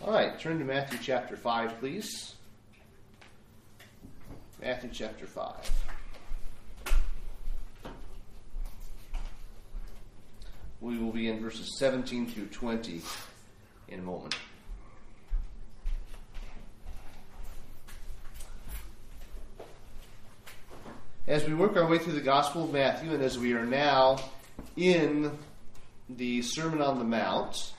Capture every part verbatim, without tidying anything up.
All right, turn to Matthew chapter five, please. Matthew chapter five. We will be in verses seventeen through twenty in a moment. As we work our way through the Gospel of Matthew, and as we are now in the Sermon on the Mount,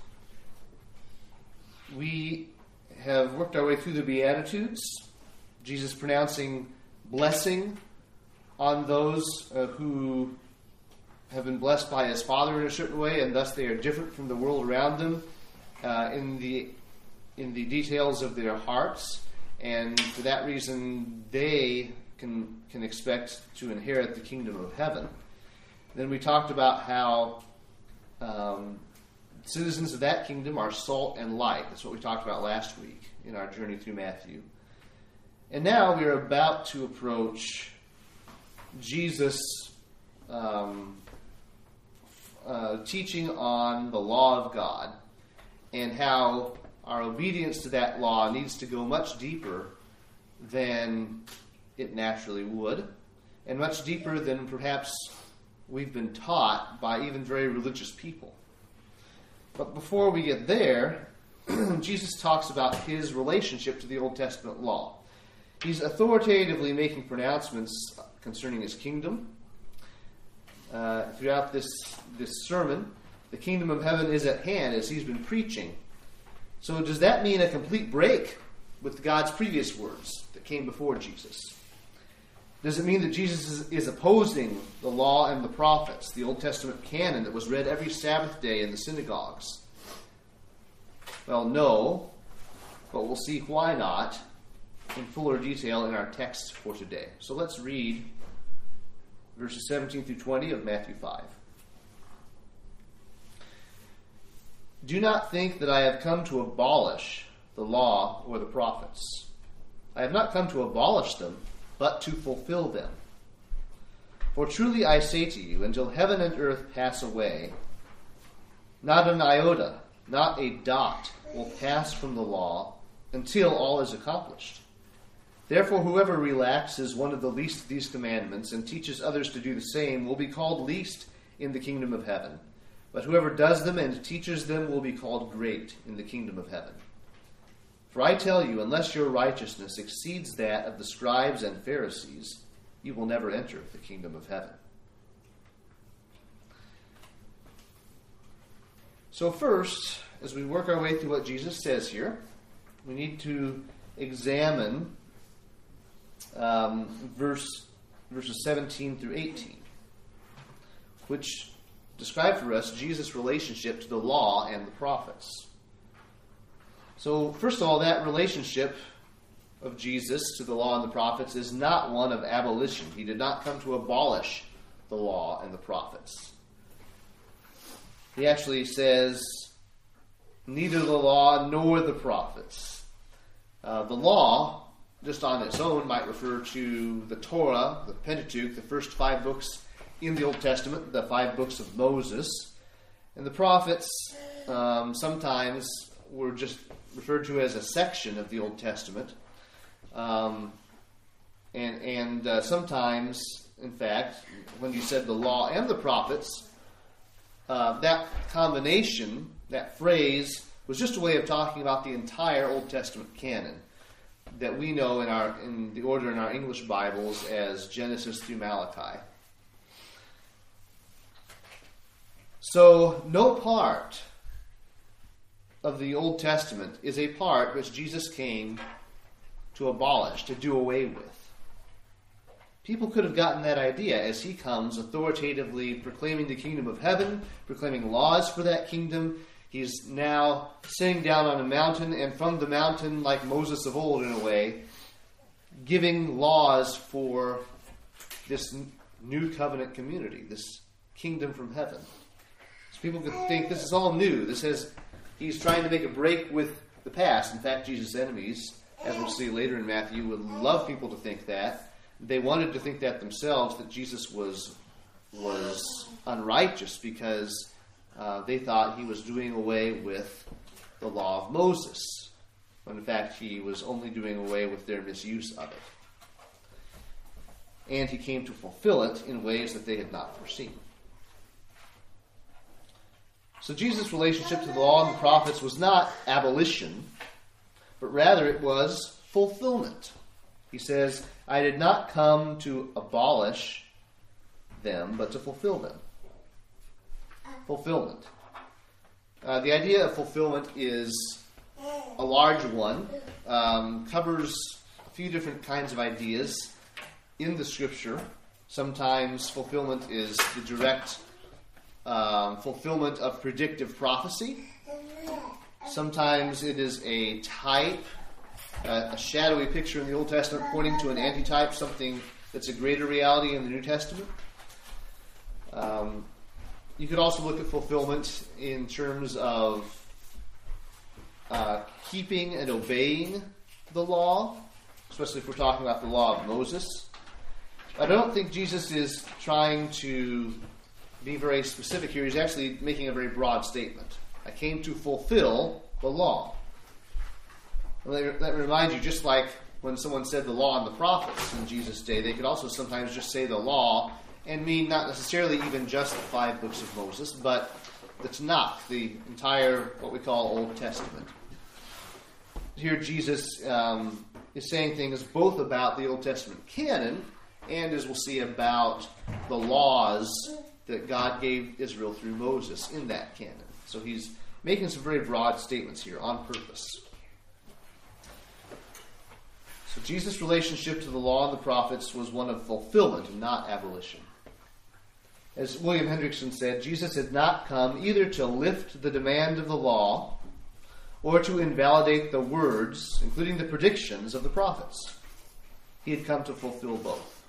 we have worked our way through the Beatitudes, Jesus pronouncing blessing on those uh, who have been blessed by his Father in a certain way, and thus they are different from the world around them uh, in the in the details of their hearts, and for that reason they can can expect to inherit the kingdom of heaven. Then we talked about how um, citizens of that kingdom are salt and light. That's what we talked about last week in our journey through Matthew. And now we are about to approach Jesus' um, uh, teaching on the law of God and how our obedience to that law needs to go much deeper than it naturally would, and much deeper than perhaps we've been taught by even very religious people. But before we get there, Jesus talks about his relationship to the Old Testament law. He's authoritatively making pronouncements concerning his kingdom. Uh, throughout this, this sermon, the kingdom of heaven is at hand, as he's been preaching. So does that mean a complete break with God's previous words that came before Jesus? Does it mean that Jesus is, is opposing the law and the prophets, the Old Testament canon that was read every Sabbath day in the synagogues? Well, no, but we'll see why not in fuller detail in our text for today. So let's read verses seventeen through twenty of Matthew five. Do not think that I have come to abolish the law or the prophets. I have not come to abolish them, but to fulfill them. For truly I say to you, until heaven and earth pass away, not an iota, not a dot will pass from the law until all is accomplished. Therefore whoever relaxes one of the least of these commandments and teaches others to do the same will be called least in the kingdom of heaven. But whoever does them and teaches them will be called great in the kingdom of heaven. For I tell you, unless your righteousness exceeds that of the scribes and Pharisees, you will never enter the kingdom of heaven. So first, as we work our way through what Jesus says here, we need to examine um, verse verses seventeen through eighteen, which describe for us Jesus' relationship to the law and the prophets. So, first of all, that relationship of Jesus to the law and the prophets is not one of abolition. He did not come to abolish the law and the prophets. He actually says, neither the law nor the prophets. Uh, the law, just on its own, might refer to the Torah, the Pentateuch, the first five books in the Old Testament, the five books of Moses. And the prophets um, sometimes were just referred to as a section of the Old Testament. Um, and and uh, sometimes, in fact, when you said the law and the prophets, uh, that combination, that phrase, was just a way of talking about the entire Old Testament canon that we know in our in the order in our English Bibles as Genesis through Malachi. So, no part of the Old Testament is a part which Jesus came to abolish, to do away with. People could have gotten that idea as he comes authoritatively proclaiming the kingdom of heaven, proclaiming laws for that kingdom. He's now sitting down on a mountain, and from the mountain, like Moses of old in a way, giving laws for this new covenant community, this kingdom from heaven. So people could think this is all new. This has He's trying to make a break with the past. In fact, Jesus' enemies, as we'll see later in Matthew, would love people to think that. They wanted to think that themselves, that Jesus was was unrighteous because uh, they thought he was doing away with the law of Moses. when in fact he was only doing away with their misuse of it. And he came to fulfill it in ways that they had not foreseen. So Jesus' relationship to the law and the prophets was not abolition, but rather it was fulfillment. He says, I did not come to abolish them, but to fulfill them. Fulfillment. Uh, the idea of fulfillment is a large one, um, covers a few different kinds of ideas in the Scripture. Sometimes fulfillment is the direct um, fulfillment of predictive prophecy. Sometimes it is a type, uh, a shadowy picture in the Old Testament pointing to an antitype, something that's a greater reality in the New Testament. Um, you could also look at fulfillment in terms of uh, keeping and obeying the law, especially if we're talking about the law of Moses. I don't think Jesus is trying to be very specific here. He's actually making a very broad statement. I came to fulfill the law. Well, that reminds you, just like when someone said the law and the prophets in Jesus' day, they could also sometimes just say the law and mean not necessarily even just the five books of Moses, but the Tanakh, the entire, what we call Old Testament. Here Jesus um, is saying things both about the Old Testament canon and, as we'll see, about the laws that God gave Israel through Moses in that canon. So he's making some very broad statements here on purpose. So Jesus' relationship to the law and the prophets was one of fulfillment and not abolition. As William Hendrickson said, Jesus had not come either to lift the demand of the law or to invalidate the words, including the predictions of the prophets. He had come to fulfill both.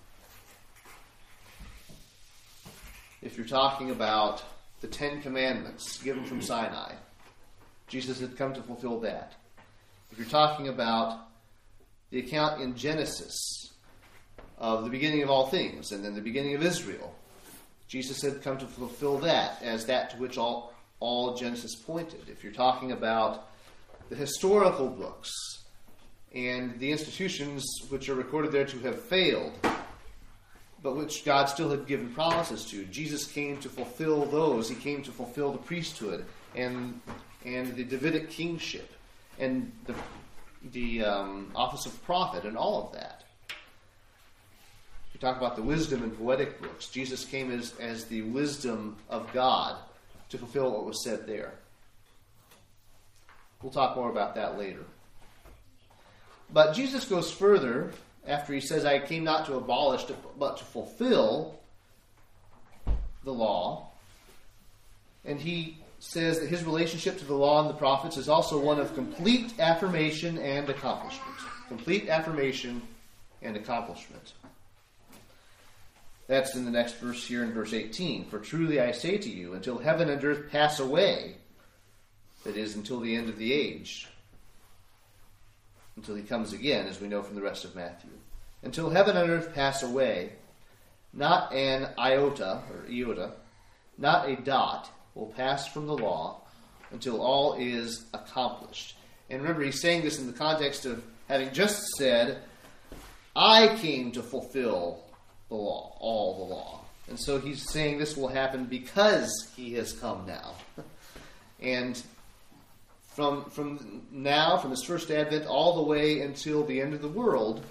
If you're talking about the Ten Commandments given from Sinai, Jesus had come to fulfill that. If you're talking about the account in Genesis of the beginning of all things and then the beginning of Israel, Jesus had come to fulfill that as that to which all, all Genesis pointed. If you're talking about the historical books and the institutions which are recorded there to have failed, but which God still had given promises to, Jesus came to fulfill those. He came to fulfill the priesthood and and the Davidic kingship and the the um, office of prophet and all of that. We talk about the wisdom and poetic books. Jesus came as, as the wisdom of God to fulfill what was said there. We'll talk more about that later. But Jesus goes further after he says, I came not to abolish, but to fulfill the law. And he says that his relationship to the law and the prophets is also one of complete affirmation and accomplishment. Complete affirmation and accomplishment. That's in the next verse here in verse eighteen. For truly I say to you, until heaven and earth pass away, that is, until the end of the age, until he comes again, as we know from the rest of Matthew. Until heaven and earth pass away, not an iota, or iota, not a dot, will pass from the law until all is accomplished. And remember, he's saying this in the context of having just said, I came to fulfill the law, all the law. And so he's saying this will happen because he has come now. And From from now, from his first advent, all the way until the end of the world,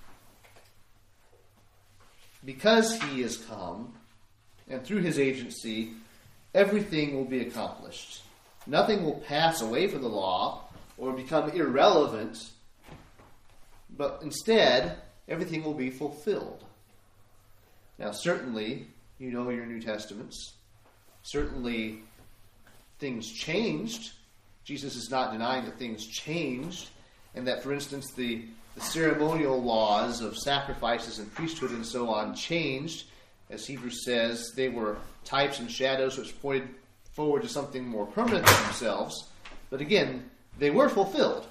because he is come, and through his agency, everything will be accomplished. Nothing will pass away from the law or become irrelevant, but instead, everything will be fulfilled. Now, certainly, you know your New Testaments. Certainly, things changed. Jesus is not denying that things changed, and that, for instance, the, the ceremonial laws of sacrifices and priesthood and so on changed. As Hebrews says, they were types and shadows which pointed forward to something more permanent than themselves. But again, they were fulfilled.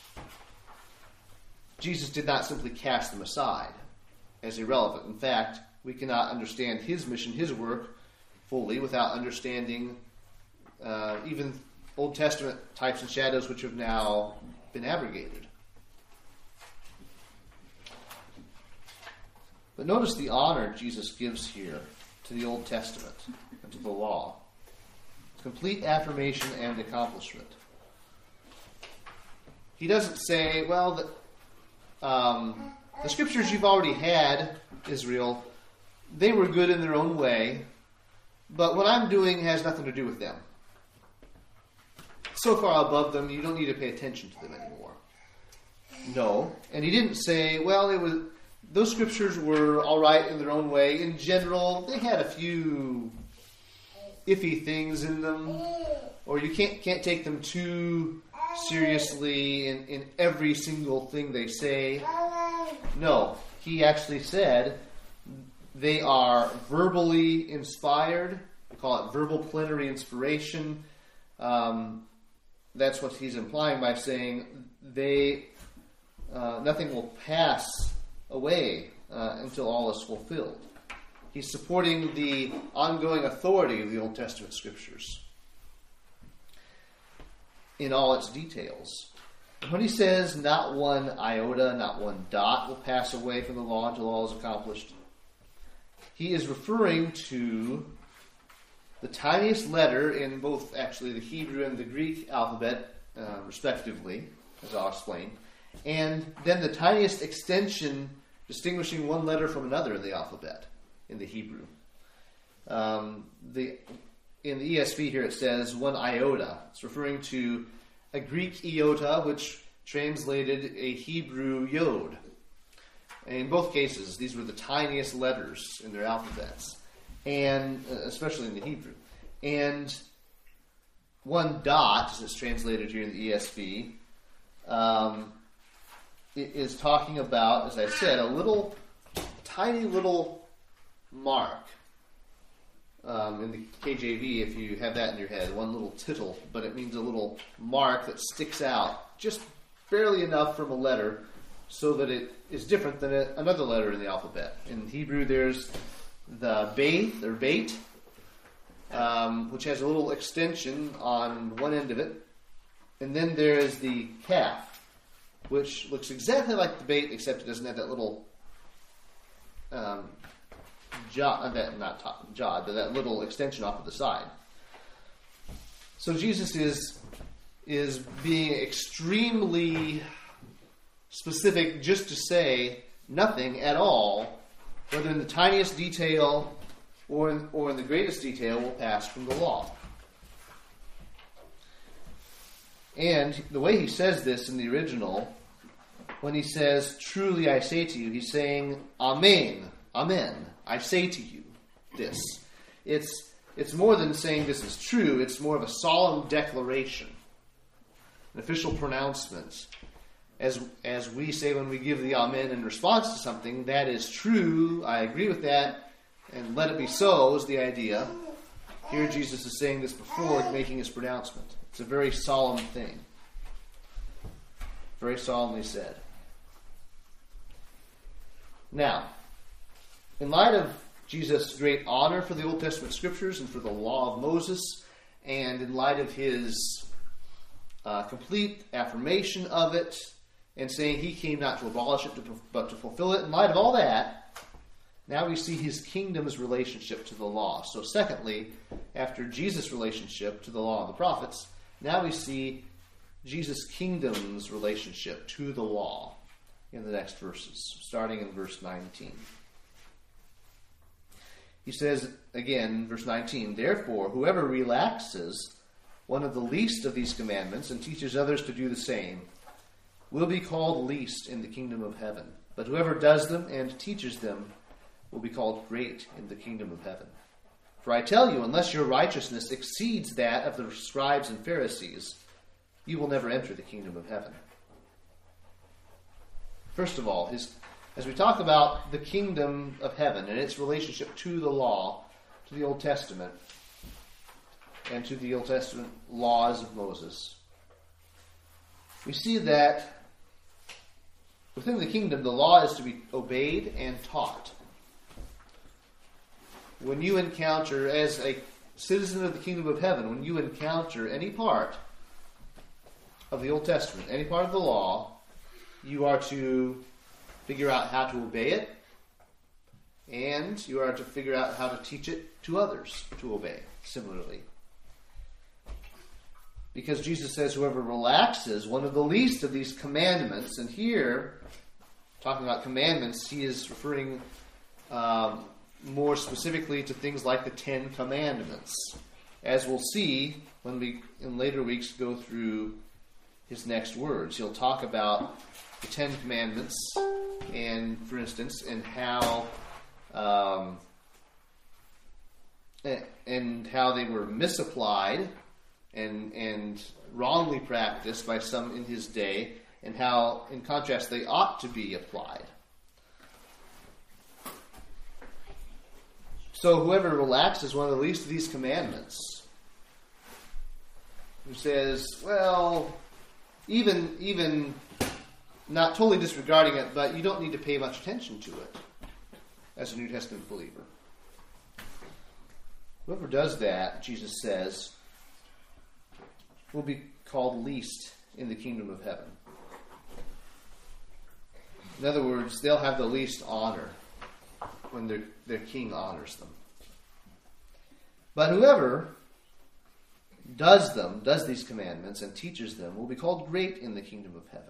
Jesus did not simply cast them aside as irrelevant. In fact, we cannot understand his mission, his work, fully without understanding uh, even Old Testament types and shadows which have now been abrogated. But notice the honor Jesus gives here to the Old Testament and to the law. Complete affirmation and accomplishment. He doesn't say, well, the, um, the scriptures you've already had, Israel, they were good in their own way, but what I'm doing has nothing to do with them. So far above them, you don't need to pay attention to them anymore. No. And he didn't say, well, it was those scriptures were all right in their own way. In general, they had a few iffy things in them, or you can't can't take them too seriously in, in every single thing they say. No. He actually said they are verbally inspired. We call it verbal plenary inspiration. Um, that's what he's implying by saying they uh, nothing will pass away uh, until all is fulfilled. He's supporting the ongoing authority of the Old Testament scriptures in all its details. When he says not one iota, not one dot will pass away from the law until all is accomplished, he is referring to the tiniest letter in both actually the Hebrew and the Greek alphabet, uh, respectively, as I'll explain, and then the tiniest extension distinguishing one letter from another in the alphabet in the Hebrew. Um, the in the E S V here it says one iota. It's referring to a Greek iota, which translated a Hebrew yod. And in both cases, these were the tiniest letters in their alphabets, and uh, especially in the Hebrew. And one dot, as it's translated here in the E S V, um, it is talking about, as I said, a little, tiny little mark. Um, in the K J V, if you have that in your head, one little tittle, but it means a little mark that sticks out just barely enough from a letter so that it is different than a, another letter in the alphabet. In Hebrew, there's the beit, or beit, um, which has a little extension on one end of it. And then there is the kaf, which looks exactly like the beit, except it doesn't have that little um, jot, that, not top, jot, but that little extension off of the side. So Jesus is is being extremely specific just to say nothing at all, whether in the tiniest detail or in, or in the greatest detail, will pass from the law. And the way he says this in the original, when he says, truly I say to you, he's saying, Amen, Amen, I say to you this. It's, it's more than saying this is true, it's more of a solemn declaration, an official pronouncement. As, as we say when we give the Amen in response to something, that is true, I agree with that, and let it be so is the idea. Here Jesus is saying this before making his pronouncement. It's a very solemn thing. Very solemnly said. Now, in light of Jesus' great honor for the Old Testament scriptures and for the law of Moses, and in light of his uh, complete affirmation of it, and saying he came not to abolish it, but to fulfill it, in light of all that, now we see his kingdom's relationship to the law. So secondly, after Jesus' relationship to the law and the prophets, now we see Jesus' kingdom's relationship to the law in the next verses, starting in verse nineteen. He says, again, verse nineteen, therefore, whoever relaxes one of the least of these commandments and teaches others to do the same will be called least in the kingdom of heaven. But whoever does them and teaches them will be called great in the kingdom of heaven. For I tell you, unless your righteousness exceeds that of the scribes and Pharisees, you will never enter the kingdom of heaven. First of all, his, as we talk about the kingdom of heaven and its relationship to the law, to the Old Testament, and to the Old Testament laws of Moses, we see that within the kingdom, the law is to be obeyed and taught. When you encounter, as a citizen of the kingdom of heaven, when you encounter any part of the Old Testament, any part of the law, you are to figure out how to obey it, and you are to figure out how to teach it to others to obey similarly. Because Jesus says whoever relaxes one of the least of these commandments, and here, talking about commandments, he is referring um, more specifically to things like the Ten Commandments. As we'll see when we, in later weeks, go through his next words. He'll talk about the Ten Commandments, and, for instance, and how um, and how they were misapplied and and wrongly practiced by some in his day, and how, in contrast, they ought to be applied. So whoever relaxes one of the least of these commandments, who says, well, even even not totally disregarding it, but you don't need to pay much attention to it as a New Testament believer. Whoever does that, Jesus says, will be called least in the kingdom of heaven. In other words, they'll have the least honor when their, their king honors them. But whoever does them, does these commandments, and teaches them, will be called great in the kingdom of heaven.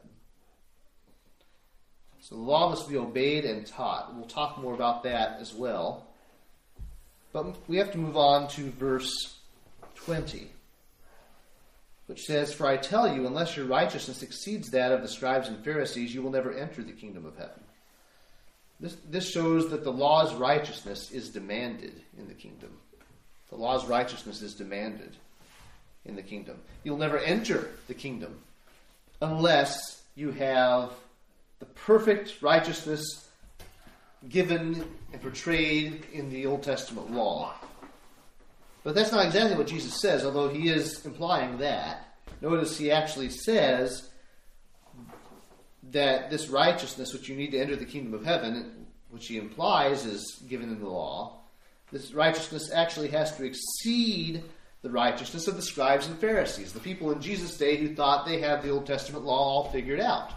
So the law must be obeyed and taught. We'll talk more about that as well. But we have to move on to verse twenty, which says, "For I tell you, unless your righteousness exceeds that of the scribes and Pharisees, you will never enter the kingdom of heaven." This, this shows that the law's righteousness is demanded in the kingdom. The law's righteousness is demanded in the kingdom. You'll never enter the kingdom unless you have the perfect righteousness given and portrayed in the Old Testament law. But that's not exactly what Jesus says, although he is implying that. Notice he actually says that this righteousness which you need to enter the kingdom of heaven, which he implies is given in the law, this righteousness actually has to exceed the righteousness of the scribes and Pharisees, the people in Jesus' day who thought they had the Old Testament law all figured out.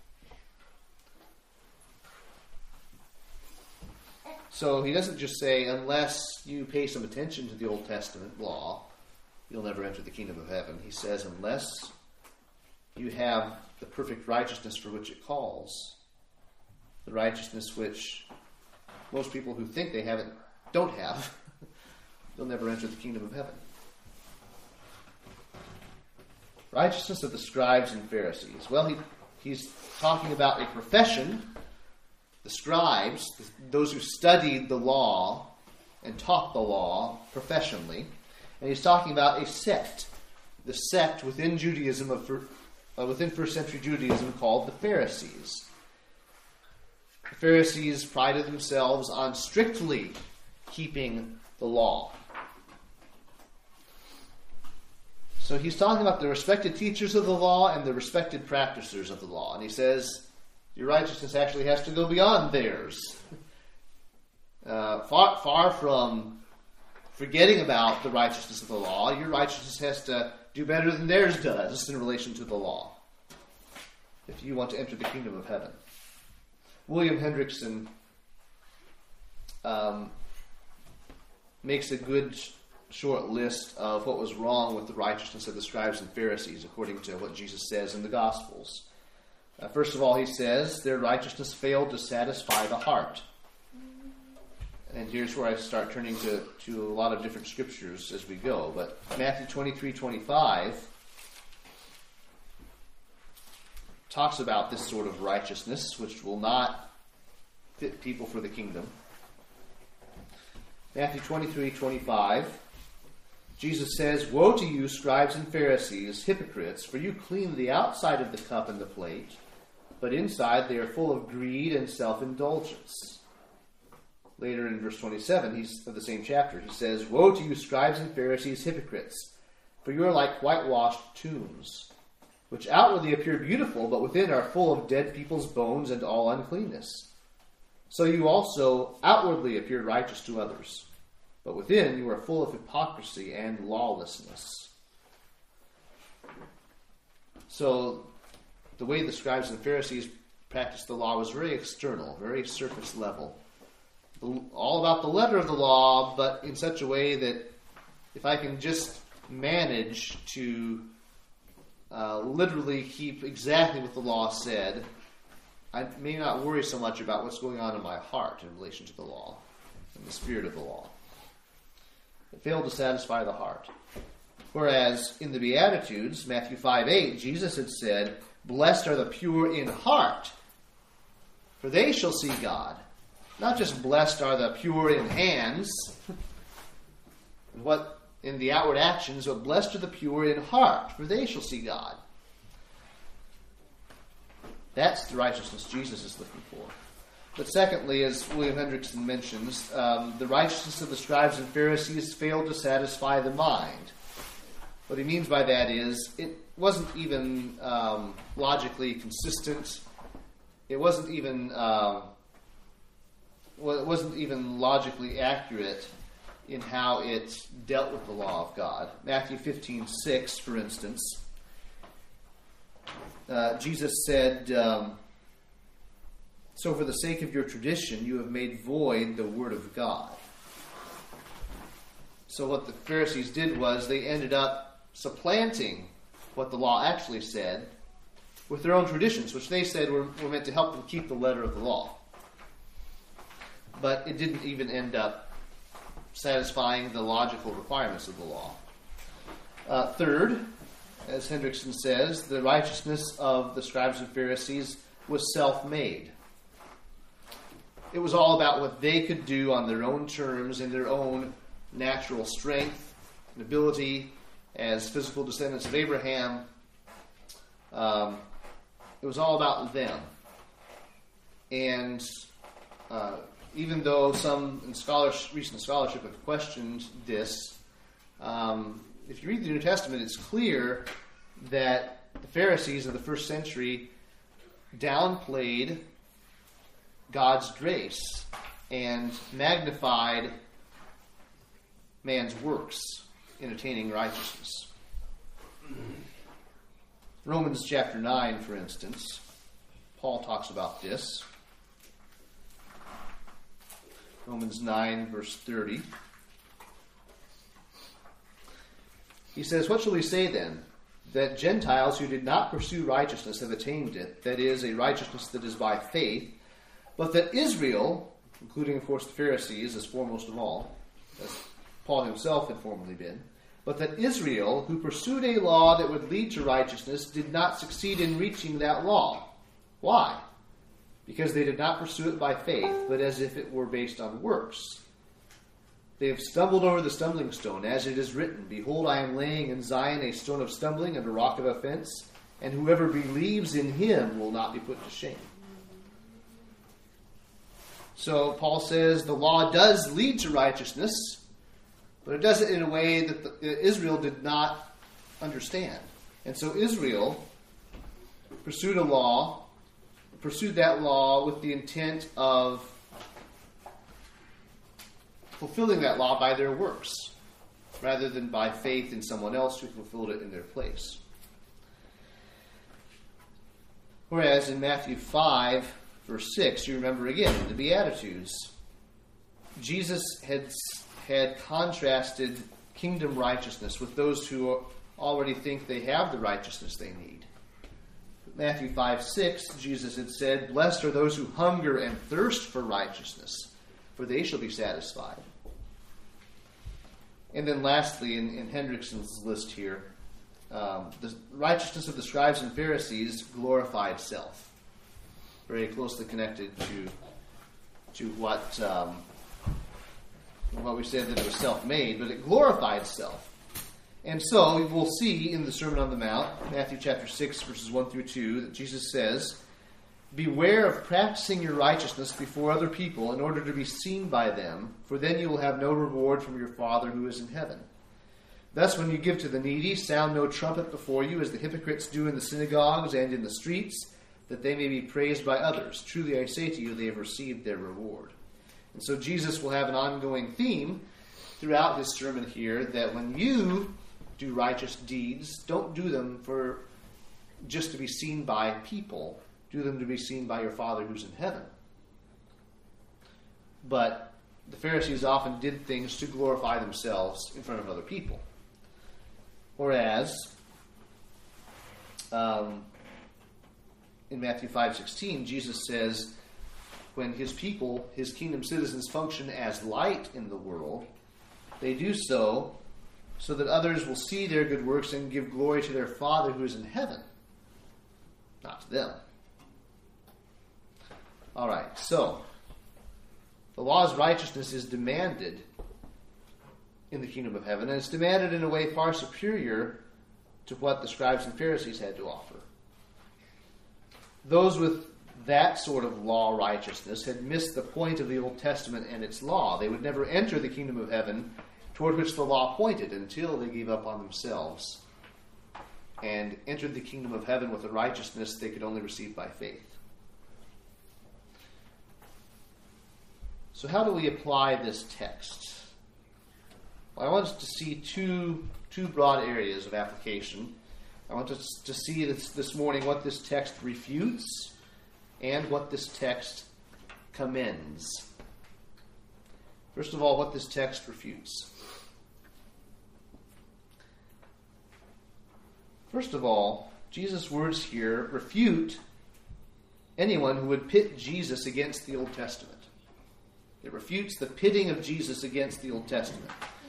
So he doesn't just say, unless you pay some attention to the Old Testament law, you'll never enter the kingdom of heaven. He says, unless you have the perfect righteousness for which it calls, the righteousness which most people who think they have it don't have, you'll never enter the kingdom of heaven. Righteousness of the scribes and Pharisees. Well, he, he's talking about a profession. The scribes, those who studied the law and taught the law professionally. And he's talking about a sect, the sect within Judaism, of uh, within first century Judaism called the Pharisees. The Pharisees prided themselves on strictly keeping the law. So he's talking about the respected teachers of the law and the respected practicers of the law. And he says, your righteousness actually has to go beyond theirs. Uh, far, far from forgetting about the righteousness of the law, your righteousness has to do better than theirs does in relation to the law, if you want to enter the kingdom of heaven. William Hendrickson um, makes a good short list of what was wrong with the righteousness of the scribes and Pharisees, according to what Jesus says in the Gospels. Uh, first of all, he says, their righteousness failed to satisfy the heart. And here's where I start turning to, to a lot of different scriptures as we go. But Matthew twenty-three twenty-five talks about this sort of righteousness, which will not fit people for the kingdom. Matthew twenty-three twenty-five, Jesus says, "Woe to you, scribes and Pharisees, hypocrites, for you clean the outside of the cup and the plate, but inside they are full of greed and self-indulgence." Later in verse twenty-seven he's, of the same chapter, he says, "Woe to you, scribes and Pharisees, hypocrites, for you are like whitewashed tombs, which outwardly appear beautiful, but within are full of dead people's bones and all uncleanness. So you also outwardly appear righteous to others, but within you are full of hypocrisy and lawlessness." So the way the scribes and Pharisees practiced the law was very external, very surface level. All about the letter of the law, but in such a way that if I can just manage to uh, literally keep exactly what the law said, I may not worry so much about what's going on in my heart in relation to the law and the spirit of the law. It failed to satisfy the heart. Whereas in the Beatitudes, Matthew five eight, Jesus had said, "Blessed are the pure in heart, for they shall see God." Not just blessed are the pure in hands, what in the outward actions, but blessed are the pure in heart, for they shall see God. That's the righteousness Jesus is looking for. But secondly, as William Hendrickson mentions, um, the righteousness of the scribes and Pharisees failed to satisfy the mind. What he means by that is, it wasn't even um, logically consistent. It wasn't even uh, well, it wasn't even logically accurate in how it dealt with the law of God. Matthew fifteen six, for instance, uh, Jesus said, um, "So for the sake of your tradition, you have made void the word of God." So what the Pharisees did was they ended up supplanting what the law actually said with their own traditions, which they said were, were meant to help them keep the letter of the law. But it didn't even end up satisfying the logical requirements of the law. Uh, third, as Hendrickson says, the righteousness of the scribes and Pharisees was self-made. It was all about what they could do on their own terms, in their own natural strength and ability as physical descendants of Abraham. Um, it was all about them. And uh, even though some in scholarship, recent scholarship have questioned this, um, if you read the New Testament, it's clear that the Pharisees of the first century downplayed God's grace and magnified man's works in attaining righteousness. Romans chapter nine, for instance, Paul talks about this. Romans nine, verse thirty. He says, "What shall we say then? That Gentiles who did not pursue righteousness have attained it, that is, a righteousness that is by faith, but that Israel," including, of course, the Pharisees as foremost of all, as Paul himself had formerly been, "but that Israel, who pursued a law that would lead to righteousness, did not succeed in reaching that law." Why? Because they did not pursue it by faith, but as if it were based on works. "They have stumbled over the stumbling stone, as it is written, Behold, I am laying in Zion a stone of stumbling and a rock of offense, and whoever believes in him will not be put to shame." So Paul says the law does lead to righteousness, but it does it in a way that the, Israel did not understand. And so Israel pursued a law, pursued that law with the intent of fulfilling that law by their works, rather than by faith in someone else who fulfilled it in their place. Whereas in Matthew five, verse six, you remember again, in the Beatitudes, Jesus had had contrasted kingdom righteousness with those who already think they have the righteousness they need. Matthew five six, Jesus had said, "Blessed are those who hunger and thirst for righteousness, for they shall be satisfied." And then lastly, in, in Hendrickson's list here, um, the righteousness of the scribes and Pharisees glorified self. Very closely connected to, to what... Um, what we said that it was self-made, but it glorified self. And so we'll see in the Sermon on the Mount, Matthew chapter six, verses one through two, that Jesus says, "Beware of practicing your righteousness before other people in order to be seen by them, for then you will have no reward from your Father who is in heaven. Thus when you give to the needy, sound no trumpet before you, as the hypocrites do in the synagogues and in the streets, that they may be praised by others. Truly I say to you, they have received their reward." And so Jesus will have an ongoing theme throughout his sermon here, that when you do righteous deeds, don't do them for just to be seen by people. Do them to be seen by your Father who's in heaven. But the Pharisees often did things to glorify themselves in front of other people. Whereas, um, in Matthew five sixteen, Jesus says, when his people, his kingdom citizens, function as light in the world, they do so so that others will see their good works and give glory to their Father who is in heaven, not to them. All right, so the law's righteousness is demanded in the kingdom of heaven, and it's demanded in a way far superior to what the scribes and Pharisees had to offer. Those with that sort of law righteousness had missed the point of the Old Testament and its law. They would never enter the kingdom of heaven toward which the law pointed until they gave up on themselves and entered the kingdom of heaven with a righteousness they could only receive by faith. So how do we apply this text? Well, I want us to see two, two broad areas of application. I want us to see this, this morning what this text refutes and what this text commends. First of all, what this text refutes. First of all, Jesus' words here refute anyone who would pit Jesus against the Old Testament. It refutes the pitting of Jesus against the Old Testament.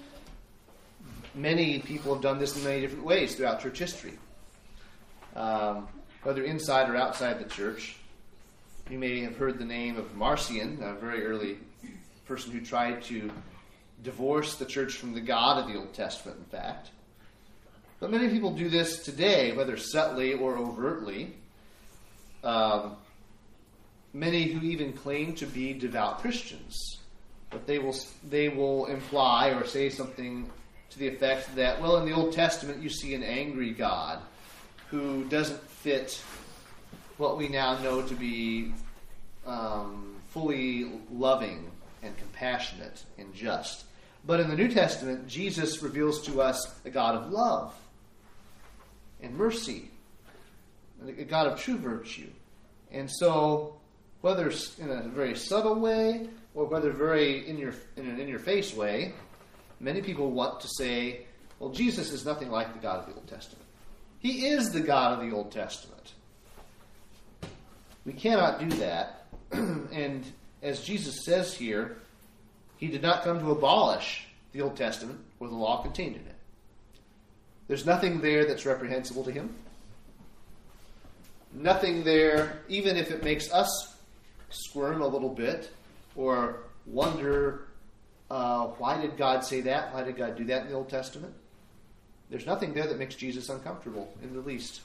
Many people have done this in many different ways throughout church history. Um, whether inside or outside the church. You may have heard the name of Marcion, a very early person who tried to divorce the church from the God of the Old Testament, in fact. But many people do this today, whether subtly or overtly. Um, many who even claim to be devout Christians. But they will they will imply or say something to the effect that, well, in the Old Testament you see an angry God who doesn't fit what we now know to be um, fully loving and compassionate and just. But in the New Testament, Jesus reveals to us a God of love and mercy, a God of true virtue. And so, whether in a very subtle way or whether very in your in an in-your-face way, many people want to say, well, Jesus is nothing like the God of the Old Testament. He is the God of the Old Testament. We cannot do that. And as Jesus says here, he did not come to abolish the Old Testament or the law contained in it. There's nothing there that's reprehensible to him. Nothing there, even if it makes us squirm a little bit or wonder, uh, why did God say that? Why did God do that in the Old Testament? There's nothing there that makes Jesus uncomfortable in the least.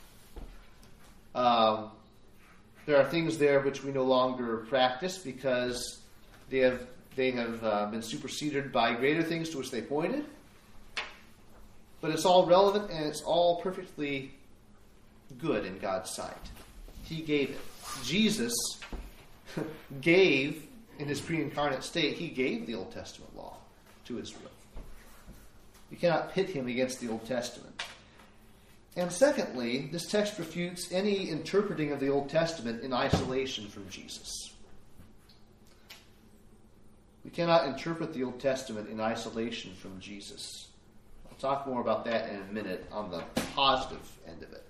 Um, there are things there which we no longer practice because they have they have uh, been superseded by greater things to which they pointed. But it's all relevant and it's all perfectly good in God's sight. He gave it. Jesus gave, in his pre-incarnate state, he gave the Old Testament law to Israel. You cannot pit him against the Old Testament. And secondly, this text refutes any interpreting of the Old Testament in isolation from Jesus. We cannot interpret the Old Testament in isolation from Jesus. I'll talk more about that in a minute on the positive end of it.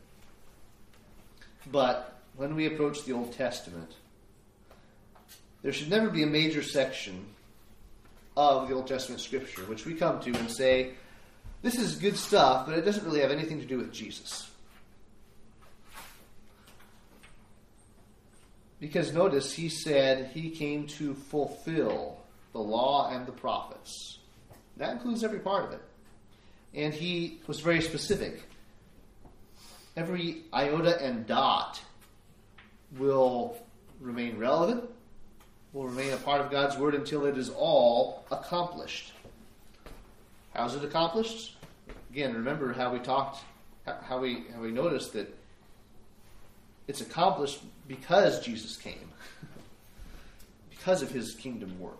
But when we approach the Old Testament, there should never be a major section of the Old Testament Scripture which we come to and say, this is good stuff, but it doesn't really have anything to do with Jesus. Because notice, he said he came to fulfill the law and the prophets. That includes every part of it. And he was very specific. Every iota and dot will remain relevant, will remain a part of God's Word until it is all accomplished. How is it accomplished? Again, remember how we talked, how we how we noticed that it's accomplished because Jesus came, because of his kingdom work.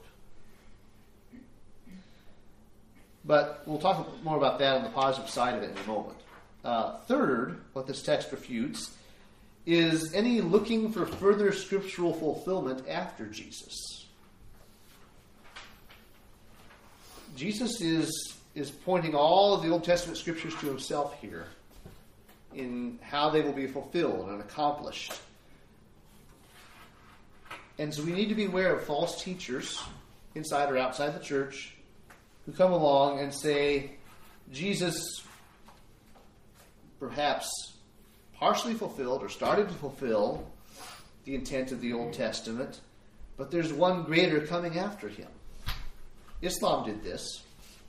But we'll talk more about that on the positive side of it in a moment. Uh, third, what this text refutes is any looking for further scriptural fulfillment after Jesus. Jesus is, is pointing all of the Old Testament scriptures to himself here in how they will be fulfilled and accomplished. And so we need to be aware of false teachers, inside or outside the church, who come along and say, Jesus perhaps partially fulfilled or started to fulfill the intent of the Old Testament, but there's one greater coming after him. Islam did this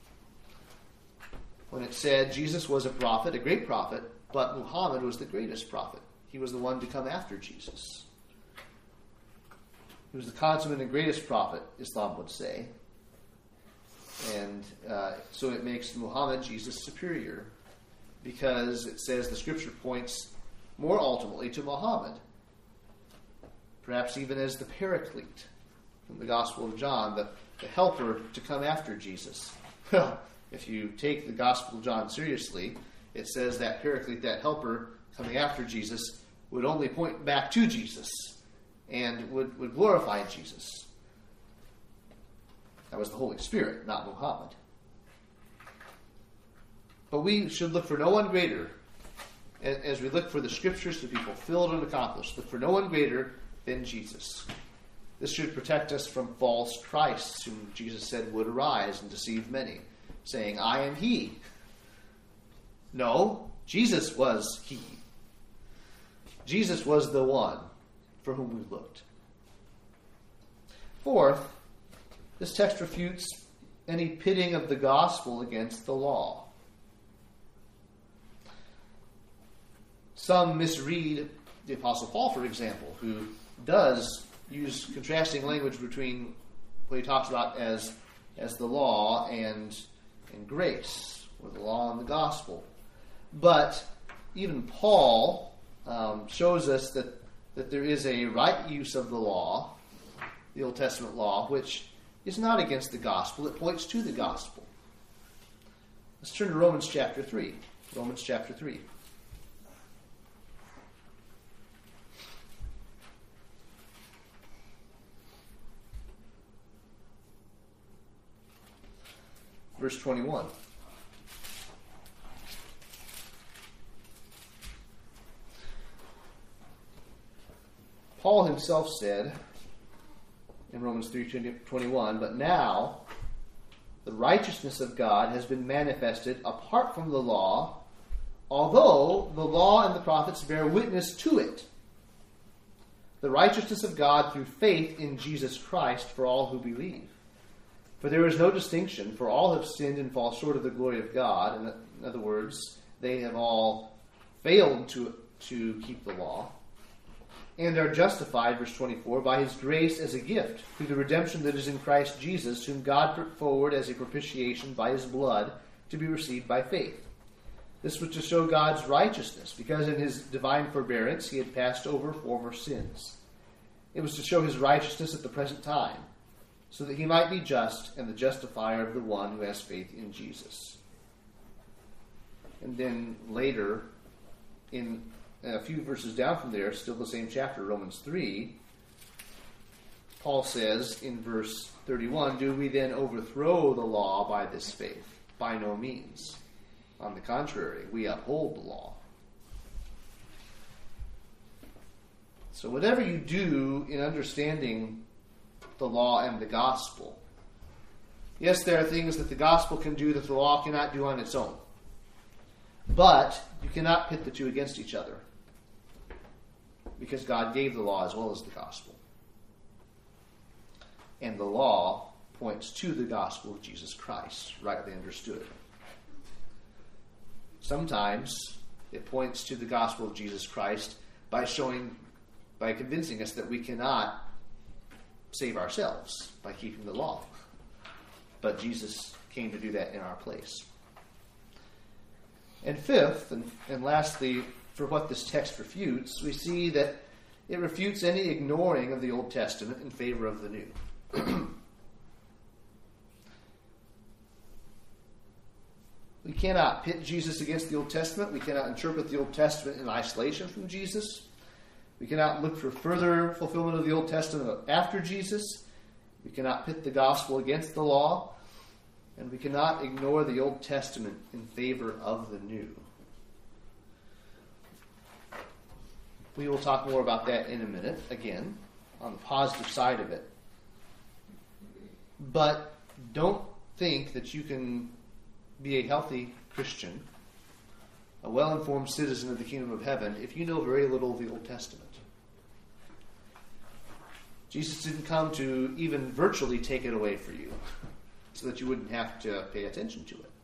when it said Jesus was a prophet, a great prophet, but Muhammad was the greatest prophet. He was the one to come after Jesus. He was the consummate and greatest prophet, Islam would say. And uh, so it makes Muhammad, Jesus, superior, because it says the scripture points more ultimately to Muhammad, perhaps even as the paraclete from the Gospel of John, the, the helper to come after Jesus. Well, if you take the Gospel of John seriously, it says that paraclete, that helper coming after Jesus, would only point back to Jesus and would, would glorify Jesus. That was the Holy Spirit, not Muhammad. But we should look for no one greater, as we look for the scriptures to be fulfilled and accomplished. Look for no one greater than Jesus. This should protect us from false Christs, whom Jesus said would arise and deceive many, saying, I am he. No, Jesus was he. Jesus was the one for whom we looked. Fourth, this text refutes any pitting of the gospel against the law. Some misread the Apostle Paul, for example, who does use contrasting language between what he talks about as, as the law and, and grace, or the law and the gospel. But even Paul um, shows us that, that there is a right use of the law, the Old Testament law, which is not against the gospel. It points to the gospel. Let's turn to Romans chapter three. Romans chapter three. Verse twenty-one. Paul himself said in Romans three twenty-one, but now the righteousness of God has been manifested apart from the law, although the law and the prophets bear witness to it. The righteousness of God through faith in Jesus Christ for all who believe. For there is no distinction, for all have sinned and fall short of the glory of God. In other words, they have all failed to, to keep the law, and are justified, verse twenty-four, by his grace as a gift, through the redemption that is in Christ Jesus, whom God put forward as a propitiation by his blood, to be received by faith. This was to show God's righteousness, because in his divine forbearance he had passed over former sins. It was to show his righteousness at the present time, so that he might be just and the justifier of the one who has faith in Jesus. And then later, in a few verses down from there, still the same chapter, Romans three, Paul says in verse thirty-one, do we then overthrow the law by this faith? By no means. On the contrary, we uphold the law. So whatever you do in understanding the law and the gospel, yes, there are things that the gospel can do that the law cannot do on its own. But you cannot pit the two against each other, because God gave the law as well as the gospel. And the law points to the gospel of Jesus Christ, rightly understood. Sometimes it points to the gospel of Jesus Christ by showing, by convincing us that we cannot save ourselves by keeping the law. But Jesus came to do that in our place. And fifth, and, and lastly, for what this text refutes, we see that it refutes any ignoring of the Old Testament in favor of the New. We cannot pit Jesus against the Old Testament. We cannot interpret the Old Testament in isolation from Jesus. We cannot look for further fulfillment of the Old Testament after Jesus. We cannot pit the gospel against the law. And we cannot ignore the Old Testament in favor of the new. We will talk more about that in a minute, again, on the positive side of it. But don't think that you can be a healthy Christian, a well-informed citizen of the kingdom of heaven, if you know very little of the Old Testament. Jesus didn't come to even virtually take it away for you, so that you wouldn't have to pay attention to it.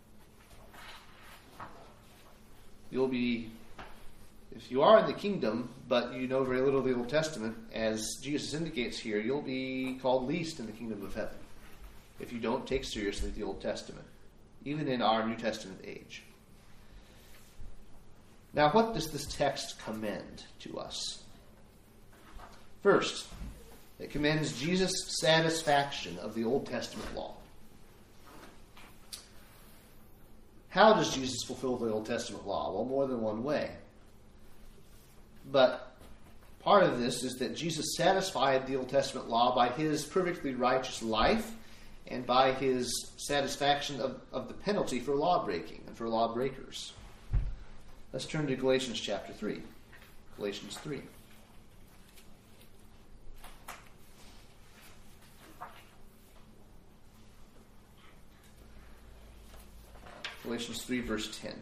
You'll be, if you are in the kingdom, but you know very little of the Old Testament, as Jesus indicates here, you'll be called least in the kingdom of heaven if you don't take seriously the Old Testament, even in our New Testament age. Now, what does this text commend to us? First, it commends Jesus' satisfaction of the Old Testament law. How does Jesus fulfill the Old Testament law? Well, more than one way. But part of this is that Jesus satisfied the Old Testament law by his perfectly righteous life and by his satisfaction of, of the penalty for lawbreaking and for lawbreakers. Let's turn to Galatians chapter three. Galatians three. Galatians three, verse ten.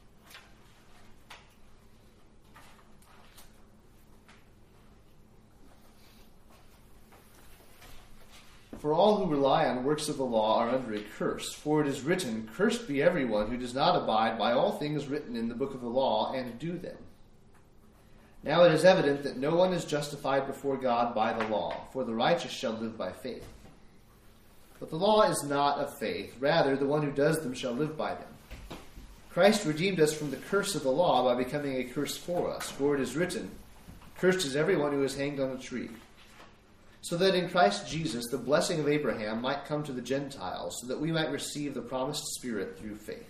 For all who rely on works of the law are under a curse. For it is written, "Cursed be everyone who does not abide by all things written in the book of the law and do them." Now it is evident that no one is justified before God by the law, for the righteous shall live by faith. But the law is not of faith. Rather, the one who does them shall live by them. Christ redeemed us from the curse of the law by becoming a curse for us. For it is written, "Cursed is everyone who is hanged on a tree." So that in Christ Jesus the blessing of Abraham might come to the Gentiles, so that we might receive the promised Spirit through faith.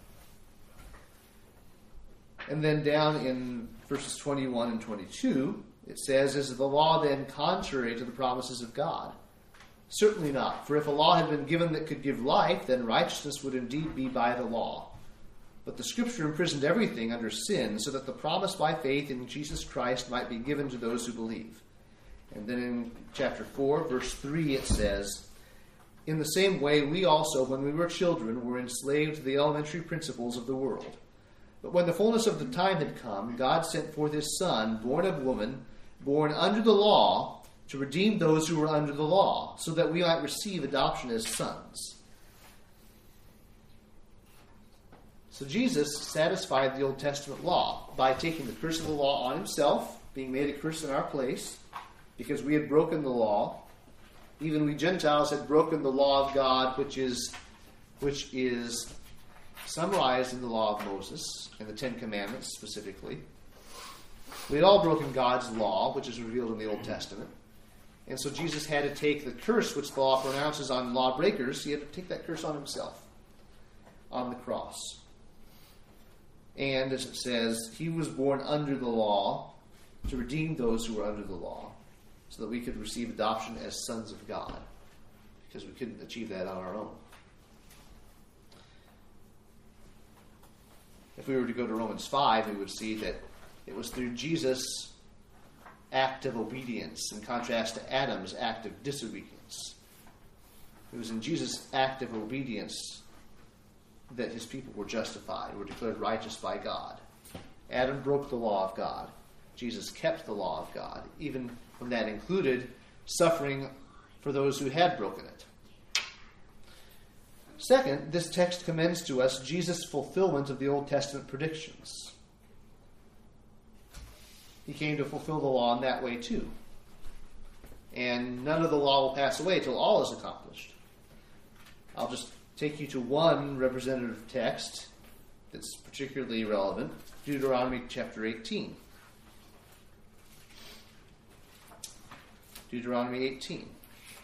And then down in verses twenty-one and twenty-two, it says, "Is the law then contrary to the promises of God? Certainly not. For if a law had been given that could give life, then righteousness would indeed be by the law. But the Scripture imprisoned everything under sin, so that the promise by faith in Jesus Christ might be given to those who believe." And then in chapter four, verse three, it says, "In the same way, we also, when we were children, were enslaved to the elementary principles of the world. But when the fullness of the time had come, God sent forth his Son, born of woman, born under the law, to redeem those who were under the law, so that we might receive adoption as sons." So Jesus satisfied the Old Testament law by taking the curse of the law on himself, being made a curse in our place, because we had broken the law. Even we Gentiles had broken the law of God, which is which is summarized in the law of Moses and the Ten Commandments specifically. We had all broken God's law, which is revealed in the Old Testament. And so Jesus had to take the curse which the law pronounces on lawbreakers. He had to take that curse on himself on the cross. And as it says, he was born under the law to redeem those who were under the law, so that we could receive adoption as sons of God, because we couldn't achieve that on our own. If we were to go to Romans five, we would see that it was through Jesus' act of obedience, in contrast to Adam's act of disobedience. It was in Jesus' act of obedience that his people were justified, were declared righteous by God. Adam broke the law of God. Jesus kept the law of God, even when that included suffering for those who had broken it. Second, this text commends to us Jesus' fulfillment of the Old Testament predictions. He came to fulfill the law in that way too. And none of the law will pass away till all is accomplished. I'll just take you to one representative text that's particularly relevant, Deuteronomy chapter eighteen. Deuteronomy eighteen,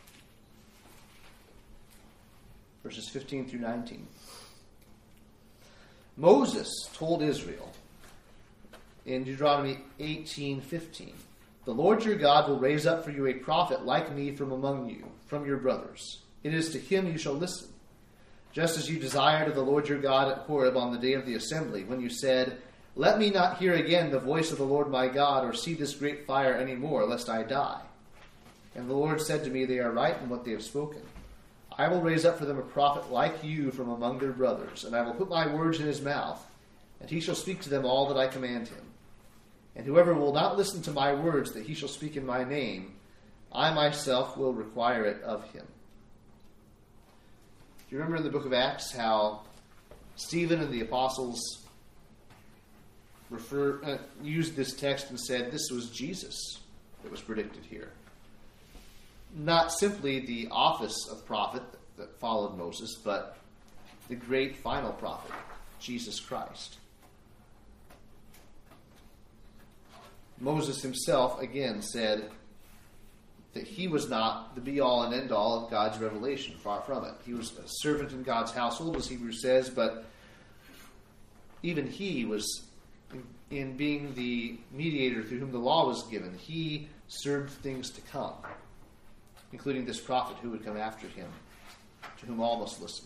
verses fifteen through nineteen. Moses told Israel in Deuteronomy eighteen fifteen, "The Lord your God will raise up for you a prophet like me from among you, from your brothers. It is to him you shall listen. Just as you desired of the Lord your God at Horeb on the day of the assembly, when you said, 'Let me not hear again the voice of the Lord my God, or see this great fire any more, lest I die.' And the Lord said to me, They are right in what they have spoken. I will raise up for them a prophet like you from among their brothers, and I will put my words in his mouth, and he shall speak to them all that I command him. And whoever will not listen to my words that he shall speak in my name, I myself will require it of him." Do you remember in the book of Acts how Stephen and the apostles refer, uh, used this text and said this was Jesus that was predicted here? Not simply the office of prophet that followed Moses, but the great final prophet, Jesus Christ. Moses himself, again, said that he was not the be-all and end-all of God's revelation, far from it. He was a servant in God's household, as Hebrews says, but even he was, in, in being the mediator through whom the law was given, he served things to come, including this prophet who would come after him, to whom all must listen.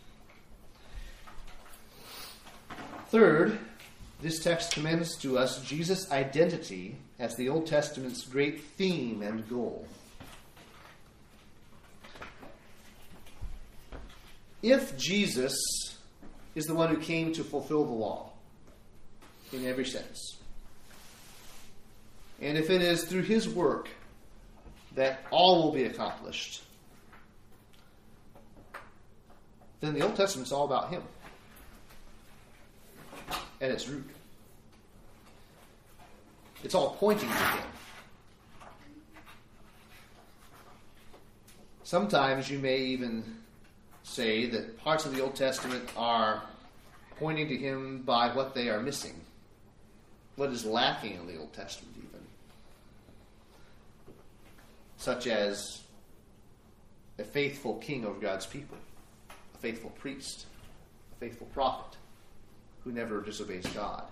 Third, this text commends to us Jesus' identity as the Old Testament's great theme and goal. If Jesus is the one who came to fulfill the law in every sense, and if it is through his work that all will be accomplished, then the Old Testament is all about him at its root. It's all pointing to him. Sometimes you may even say that parts of the Old Testament are pointing to him by what they are missing, what is lacking in the Old Testament even. Such as a faithful king over God's people, a faithful priest, a faithful prophet who never disobeys God.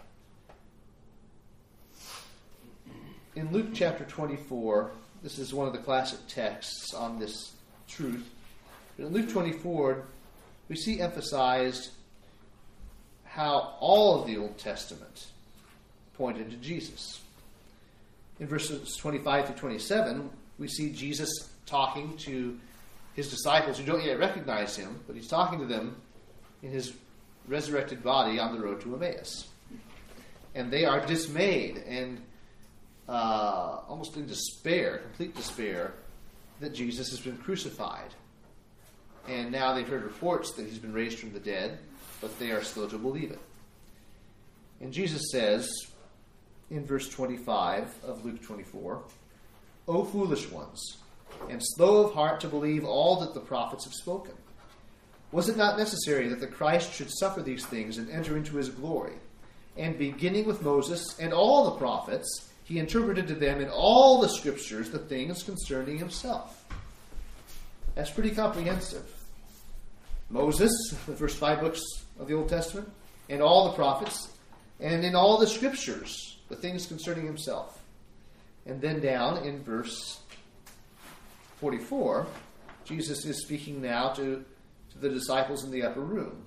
In Luke chapter twenty-four, this is one of the classic texts on this truth. But in Luke twenty-four, we see emphasized how all of the Old Testament pointed to Jesus. In verses twenty-five through twenty-seven, we see Jesus talking to his disciples who don't yet recognize him, but he's talking to them in his resurrected body on the road to Emmaus. And they are dismayed and uh, almost in despair, complete despair, that Jesus has been crucified. And now they've heard reports that he's been raised from the dead, but they are slow to believe it. And Jesus says in verse twenty-five of Luke twenty-four, "O foolish ones, and slow of heart to believe all that the prophets have spoken. Was it not necessary that the Christ should suffer these things and enter into his glory? And beginning with Moses and all the prophets, he interpreted to them in all the scriptures the things concerning himself." That's pretty comprehensive. Moses, the first five books of the Old Testament, and all the prophets, and in all the scriptures, the things concerning himself. And then down in verse forty-four, Jesus is speaking now to, to the disciples in the upper room.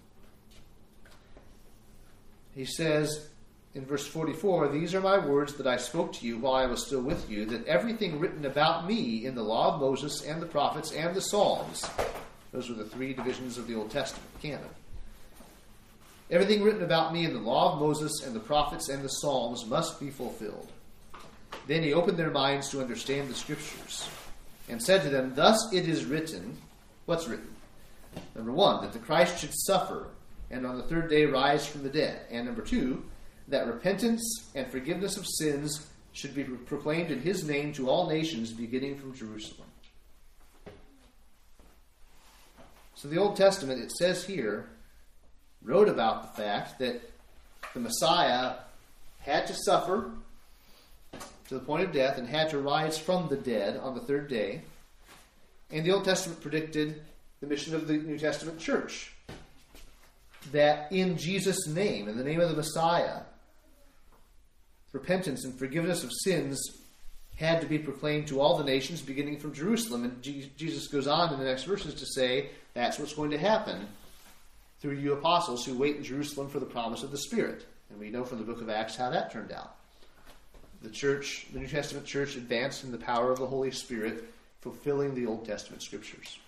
He says in verse forty-four, "These are my words that I spoke to you while I was still with you, that everything written about me in the law of Moses and the prophets and the Psalms," those were the three divisions of the Old Testament canon, "everything written about me in the law of Moses and the prophets and the Psalms must be fulfilled." Then he opened their minds to understand the scriptures and said to them, "Thus it is written," what's written? Number one, that the Christ should suffer and on the third day rise from the dead. And number two, that repentance and forgiveness of sins should be proclaimed in his name to all nations, beginning from Jerusalem. So the Old Testament, it says here, wrote about the fact that the Messiah had to suffer to the point of death and had to rise from the dead on the third day. And the Old Testament predicted the mission of the New Testament church. that in Jesus' name, in the name of the Messiah, repentance and forgiveness of sins had to be proclaimed to all the nations, beginning from Jerusalem. And G- Jesus goes on in the next verses to say, that's what's going to happen through you apostles who wait in Jerusalem for the promise of the Spirit. And we know from the book of Acts how that turned out. The church, the New Testament church, advanced in the power of the Holy Spirit, fulfilling the Old Testament scriptures.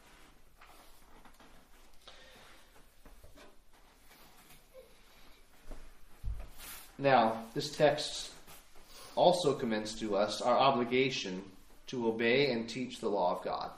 Now, this text also commends to us our obligation to obey and teach the law of God.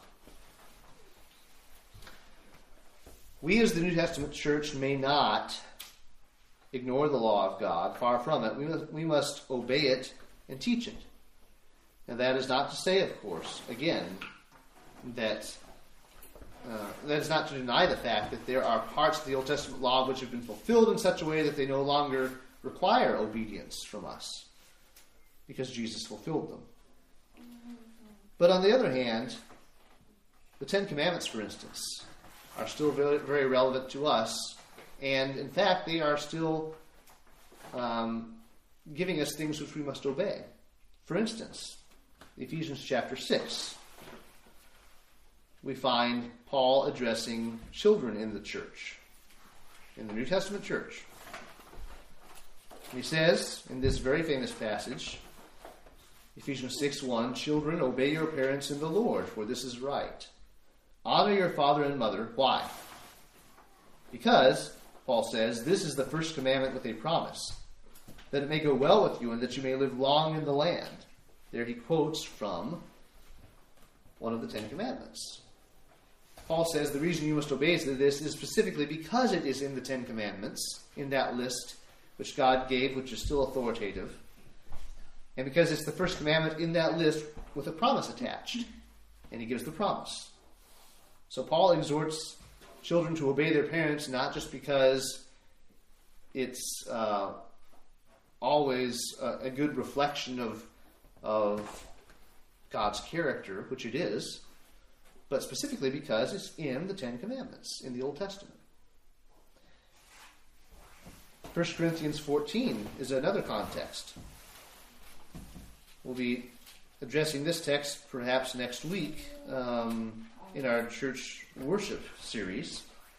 We as the New Testament church may not ignore the law of God. Far from it. We must, we must obey it and teach it. And that is not to say, of course, again, that uh, that is not to deny the fact that there are parts of the Old Testament law which have been fulfilled in such a way that they no longer require obedience from us, because Jesus fulfilled them. But on the other hand, the Ten Commandments, for instance, are still very, very relevant to us, and in fact, they are still um, giving us things which we must obey. For instance, Ephesians chapter six, we find Paul addressing children in the church, in the New Testament church. He says, in this very famous passage, Ephesians six one, children, obey your parents in the Lord, for this is right. Honor your father and mother. Why? Because, Paul says, this is the first commandment with a promise, that it may go well with you and that you may live long in the land. There he quotes from one of the Ten Commandments. Paul says the reason you must obey this is specifically because it is in the Ten Commandments, in that list which God gave, which is still authoritative, and because it's the first commandment in that list with a promise attached, and he gives the promise. So Paul exhorts children to obey their parents not just because it's uh, always a, a good reflection of, of God's character, which it is, but specifically because it's in the Ten Commandments in the Old Testament. First Corinthians fourteen is another context. We'll be addressing this text perhaps next week um, in our church worship series.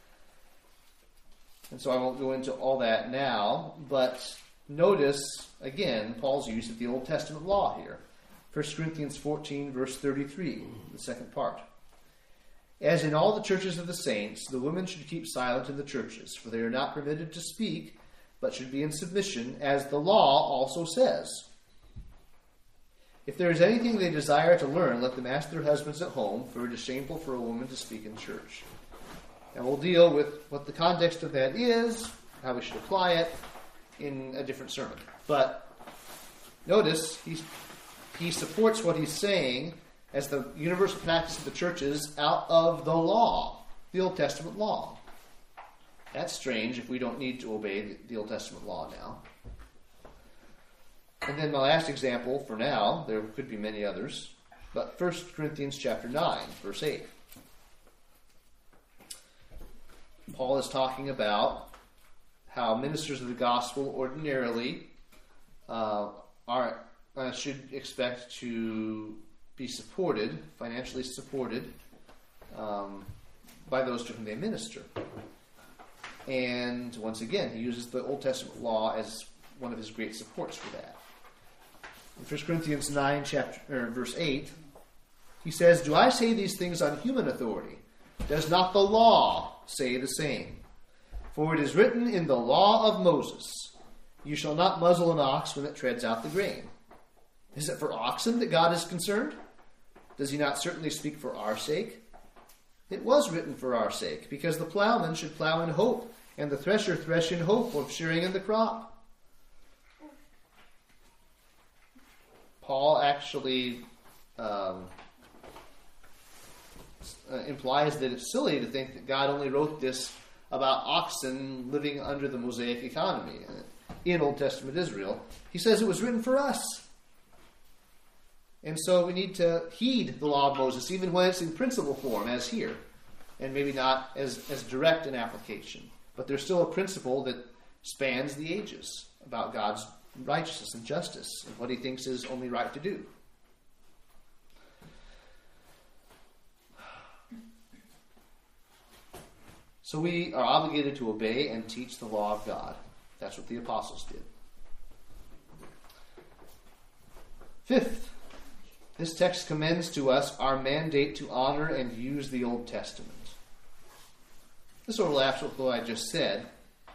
And so I won't go into all that now, but notice, again, Paul's use of the Old Testament law here. First Corinthians fourteen, verse thirty-three, the second part. As in all the churches of the saints, the women should keep silent in the churches, for they are not permitted to speak, but should be in submission, as the law also says. If there is anything they desire to learn, let them ask their husbands at home, for it is shameful for a woman to speak in church. And we'll deal with what the context of that is, how we should apply it, in a different sermon. But notice, he's, he supports what he's saying as the universal practice of the churches out of the law, the Old Testament law. That's strange if we don't need to obey the, the Old Testament law now. And then my last example for now, there could be many others, but First Corinthians chapter nine, verse eight. Paul is talking about how ministers of the gospel ordinarily uh, are uh, should expect to be supported, financially supported, um, by those to whom they minister. And once again, he uses the Old Testament law as one of his great supports for that. In First Corinthians nine, chapter, or verse eight, he says, do I say these things on human authority? Does not the law say the same? For it is written in the law of Moses, you shall not muzzle an ox when it treads out the grain. Is it for oxen that God is concerned? Does he not certainly speak for our sake? It was written for our sake, because the plowman should plow in hope, and the thresher thresh in hope of sharing in the crop. Paul actually um, uh, implies that it's silly to think that God only wrote this about oxen living under the Mosaic economy in Old Testament Israel. He says it was written for us. And so we need to heed the law of Moses, even when it's in principle form, as here, and maybe not as, as direct an application. But there's still a principle that spans the ages about God's righteousness and justice and what he thinks is only right to do. So we are obligated to obey and teach the law of God. That's what the apostles did. Fifth, this text commends to us our mandate to honor and use the Old Testament. This overlaps with what I just said.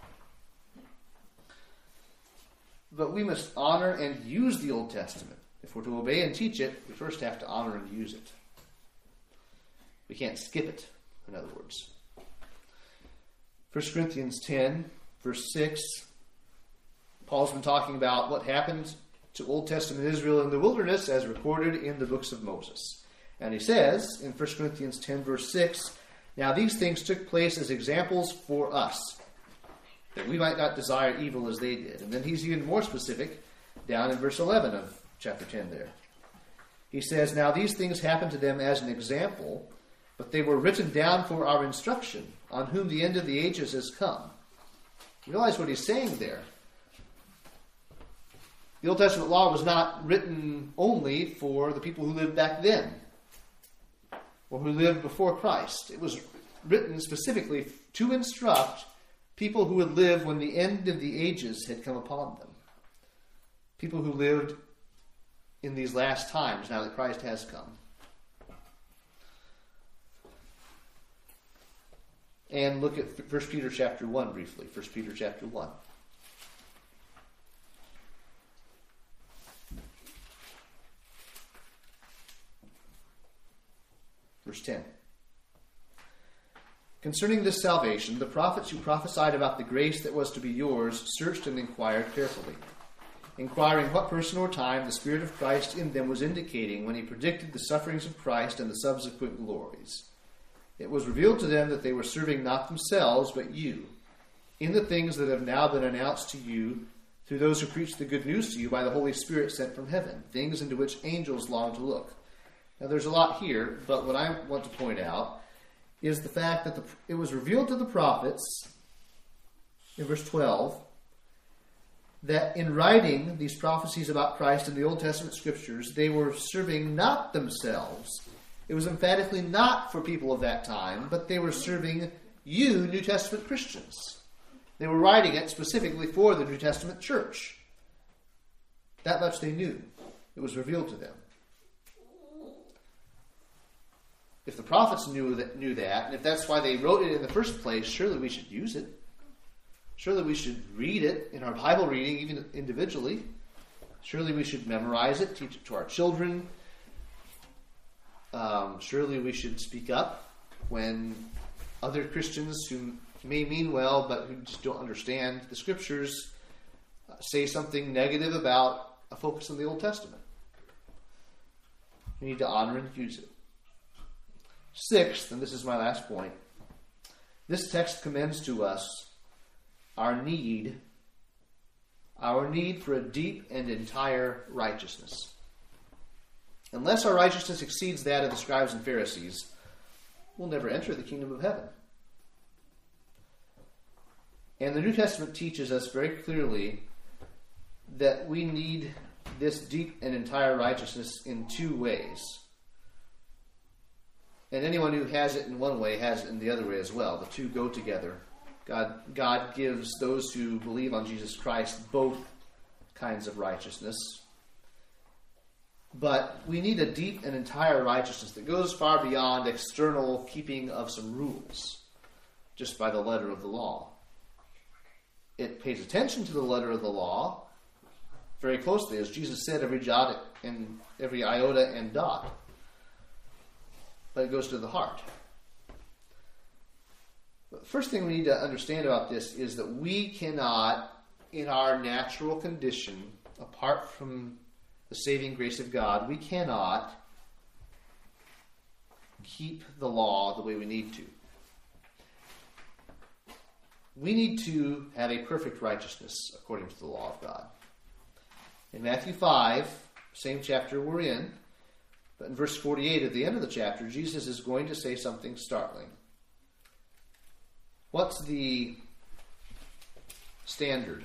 But we must honor and use the Old Testament. If we're to obey and teach it, we first have to honor and use it. We can't skip it, in other words. First Corinthians ten, verse six, Paul's been talking about what happened to Old Testament Israel in the wilderness as recorded in the books of Moses. And he says in First Corinthians ten, verse six, "Now these things took place as examples for us, that we might not desire evil as they did." And then he's even more specific down in verse eleven of chapter ten there. He says, "Now these things happened to them as an example, but they were written down for our instruction, on whom the end of the ages has come." You realize what he's saying there. The Old Testament law was not written only for the people who lived back then, or who lived before Christ. It was written specifically to instruct people who would live when the end of the ages had come upon them. People who lived in these last times, now that Christ has come. And look at First Peter chapter one briefly. First Peter chapter one. Verse ten. "Concerning this salvation, the prophets who prophesied about the grace that was to be yours searched and inquired carefully, inquiring what person or time the Spirit of Christ in them was indicating when he predicted the sufferings of Christ and the subsequent glories. It was revealed to them that they were serving not themselves, but you, in the things that have now been announced to you through those who preach the good news to you by the Holy Spirit sent from heaven, things into which angels long to look." Now there's a lot here, but what I want to point out is the fact that the, it was revealed to the prophets, in verse twelve, that in writing these prophecies about Christ in the Old Testament scriptures, they were serving not themselves. It was emphatically not for people of that time, but they were serving you, New Testament Christians. They were writing it specifically for the New Testament church. That much they knew. It was revealed to them. If the prophets knew that, knew that, and if that's why they wrote it in the first place, surely we should use it. Surely we should read it in our Bible reading, even individually. Surely we should memorize it, teach it to our children. Um, surely we should speak up when other Christians who may mean well, but who just don't understand the Scriptures, uh, say something negative about a focus on the Old Testament. We need to honor and use it. Sixth, and this is my last point, this text commends to us our need, our need for a deep and entire righteousness. Unless our righteousness exceeds that of the scribes and Pharisees, we'll never enter the kingdom of heaven. And the New Testament teaches us very clearly that we need this deep and entire righteousness in two ways. And anyone who has it in one way has it in the other way as well. The two go together. God, God gives those who believe on Jesus Christ both kinds of righteousness. But we need a deep and entire righteousness that goes far beyond external keeping of some rules, just by the letter of the law. It pays attention to the letter of the law very closely, as Jesus said, every jot and every iota and dot. But it goes to the heart. The first thing we need to understand about this is that we cannot, in our natural condition, apart from the saving grace of God, we cannot keep the law the way we need to. We need to have a perfect righteousness according to the law of God. In Matthew five, same chapter we're in, but in verse forty-eight, at the end of the chapter, Jesus is going to say something startling. What's the standard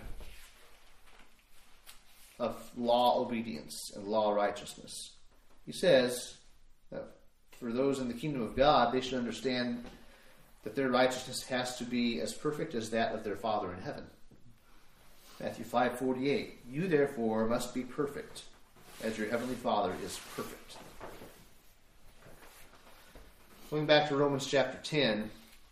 of law obedience and law righteousness. He says that for those in the kingdom of God, they should understand that their righteousness has to be as perfect as that of their Father in heaven. Matthew five forty-eight, you therefore must be perfect, as your heavenly Father is perfect. Going back to Romans chapter ten,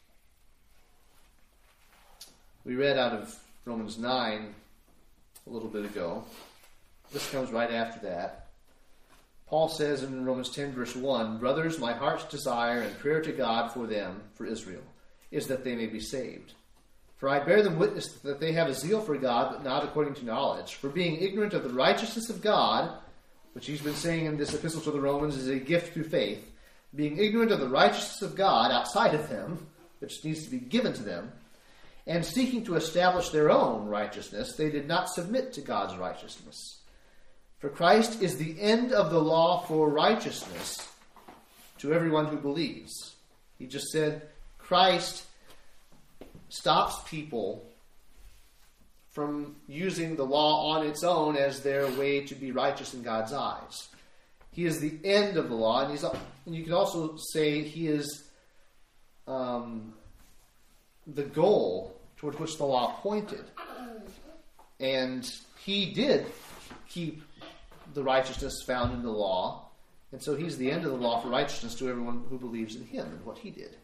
we read out of Romans nine a little bit ago. This comes right after that. Paul says in Romans ten verse one, brothers, my heart's desire and prayer to God for them, for Israel, is that they may be saved. For I bear them witness that they have a zeal for God, but not according to knowledge. For being ignorant of the righteousness of God, which he's been saying in this epistle to the Romans is a gift through faith, being ignorant of the righteousness of God outside of them, which needs to be given to them, and seeking to establish their own righteousness, they did not submit to God's righteousness. For Christ is the end of the law for righteousness to everyone who believes. He just said Christ stops people from using the law on its own as their way to be righteous in God's eyes. He is the end of the law, and, he's, and you can also say he is um, the goal toward which the law pointed. And he did keep the righteousness found in the law, and so he's the end of the law for righteousness to everyone who believes in him and what he did.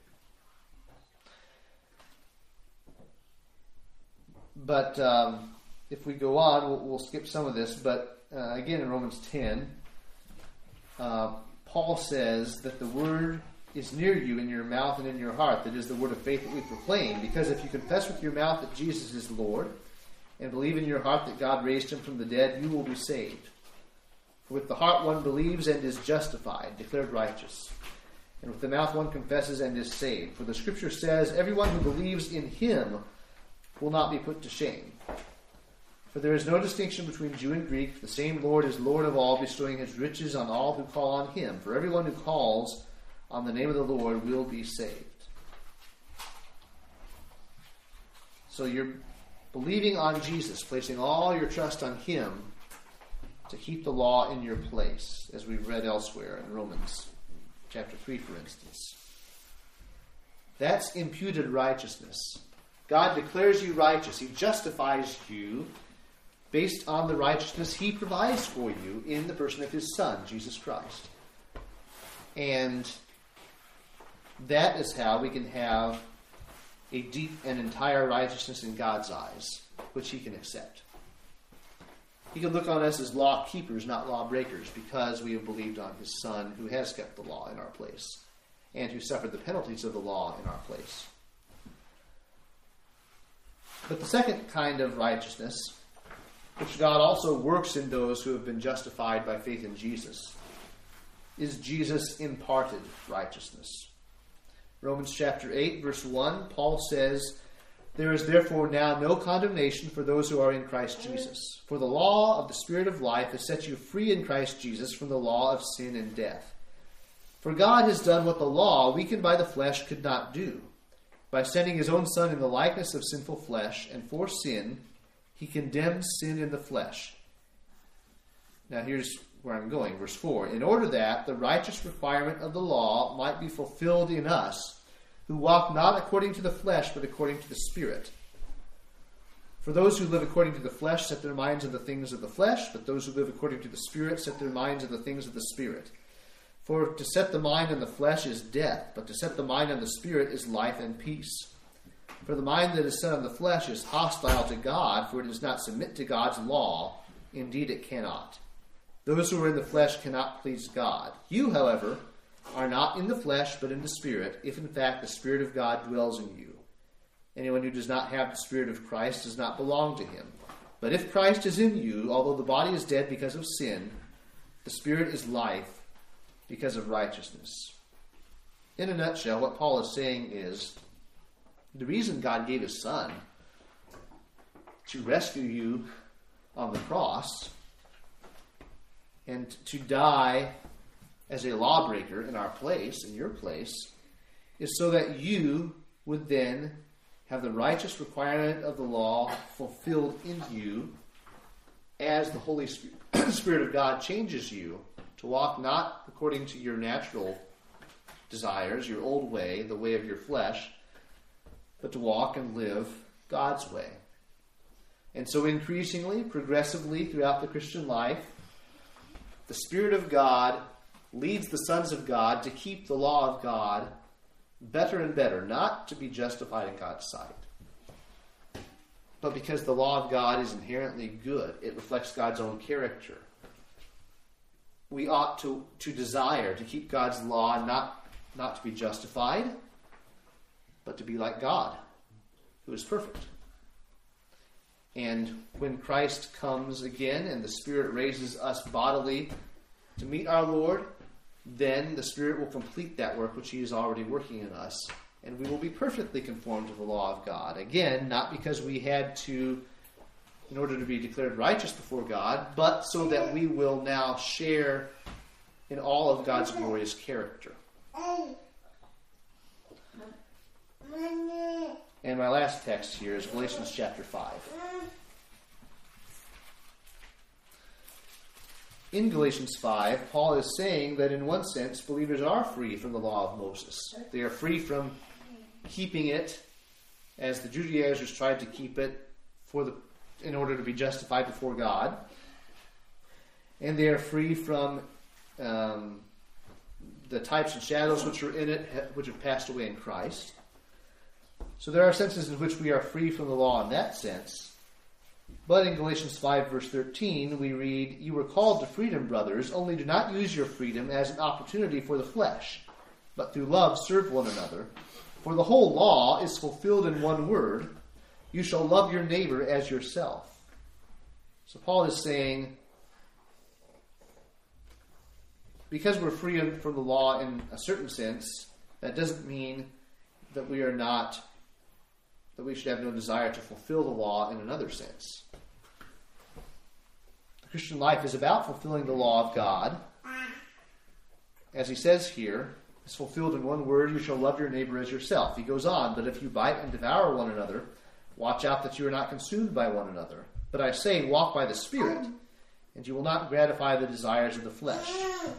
But um, if we go on, we'll, we'll skip some of this. But uh, again, in Romans ten, uh, Paul says that the word is near you in your mouth and in your heart. That is the word of faith that we proclaim. Because if you confess with your mouth that Jesus is Lord and believe in your heart that God raised him from the dead, you will be saved. For with the heart one believes and is justified, declared righteous. And with the mouth one confesses and is saved. For the Scripture says, everyone who believes in him will not be put to shame. For there is no distinction between Jew and Greek. The same Lord is Lord of all, bestowing his riches on all who call on him. For everyone who calls on the name of the Lord will be saved. So you're believing on Jesus, placing all your trust on him to keep the law in your place, as we've read elsewhere in Romans chapter three, for instance. That's imputed righteousness. God declares you righteous. He justifies you based on the righteousness he provides for you in the person of his Son, Jesus Christ. And that is how we can have a deep and entire righteousness in God's eyes, which he can accept. He can look on us as law keepers, not law breakers, because we have believed on his Son, who has kept the law in our place, and who suffered the penalties of the law in our place. But the second kind of righteousness, which God also works in those who have been justified by faith in Jesus, is Jesus' imparted righteousness. Romans chapter eight, verse one, Paul says, there is therefore now no condemnation for those who are in Christ Jesus. For the law of the Spirit of life has set you free in Christ Jesus from the law of sin and death. For God has done what the law, weakened by the flesh, could not do. By sending his own Son in the likeness of sinful flesh, and for sin, he condemned sin in the flesh. Now here's where I'm going. Verse four. In order that the righteous requirement of the law might be fulfilled in us, who walk not according to the flesh, but according to the Spirit. For those who live according to the flesh set their minds on the things of the flesh, but those who live according to the Spirit set their minds on the things of the Spirit. For to set the mind on the flesh is death, but to set the mind on the Spirit is life and peace. For the mind that is set on the flesh is hostile to God, for it does not submit to God's law. Indeed, it cannot. Those who are in the flesh cannot please God. You, however, are not in the flesh, but in the Spirit, if in fact the Spirit of God dwells in you. Anyone who does not have the Spirit of Christ does not belong to him. But if Christ is in you, although the body is dead because of sin, the Spirit is life because of righteousness. In a nutshell, what Paul is saying is, the reason God gave his Son to rescue you on the cross and to die as a lawbreaker in our place, in your place, is so that you would then have the righteous requirement of the law fulfilled in you as the Holy Spirit of God changes you to walk not according to your natural desires, your old way, the way of your flesh, but to walk and live God's way. And so increasingly, progressively throughout the Christian life, the Spirit of God leads the sons of God to keep the law of God better and better, not to be justified in God's sight, but because the law of God is inherently good. It reflects God's own character. We ought to, to desire to keep God's law, not, not to be justified, but to be like God, who is perfect. And when Christ comes again and the Spirit raises us bodily to meet our Lord, then the Spirit will complete that work which He is already working in us, and we will be perfectly conformed to the law of God. Again, not because we had to, in order to be declared righteous before God, but so that we will now share in all of God's glorious character. And my last text here is Galatians chapter five. In Galatians five, Paul is saying that in one sense, believers are free from the law of Moses. They are free from keeping it as the Judaizers tried to keep it for the in order to be justified before God. And they are free from um, the types and shadows which are in it, which have passed away in Christ. So there are senses in which we are free from the law in that sense. But in Galatians five, verse thirteen, we read, "You were called to freedom, brothers, only do not use your freedom as an opportunity for the flesh, but through love serve one another. For the whole law is fulfilled in one word, you shall love your neighbor as yourself." So Paul is saying, because we're free from the law in a certain sense, that doesn't mean that we are not, that we should have no desire to fulfill the law in another sense. The Christian life is about fulfilling the law of God. As he says here, it's fulfilled in one word, you shall love your neighbor as yourself. He goes on, "But if you bite and devour one another, watch out that you are not consumed by one another. But I say, walk by the Spirit, and you will not gratify the desires of the flesh."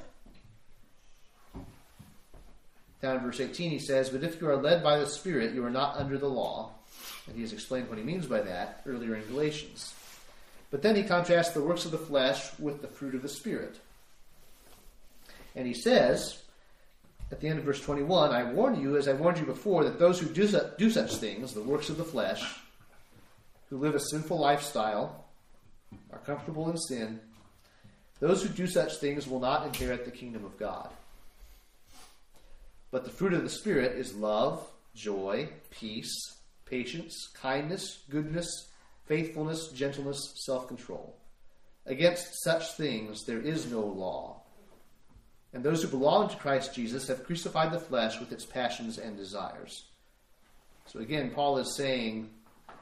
Down in verse eighteen he says, "But if you are led by the Spirit, you are not under the law." And he has explained what he means by that earlier in Galatians. But then he contrasts the works of the flesh with the fruit of the Spirit. And he says, at the end of verse twenty-one, "I warn you, as I warned you before, that those who do, su- do such things, the works of the flesh, who live a sinful lifestyle, are comfortable in sin, those who do such things will not inherit the kingdom of God. But the fruit of the Spirit is love, joy, peace, patience, kindness, goodness, faithfulness, gentleness, self-control. Against such things there is no law. And those who belong to Christ Jesus have crucified the flesh with its passions and desires." So again, Paul is saying,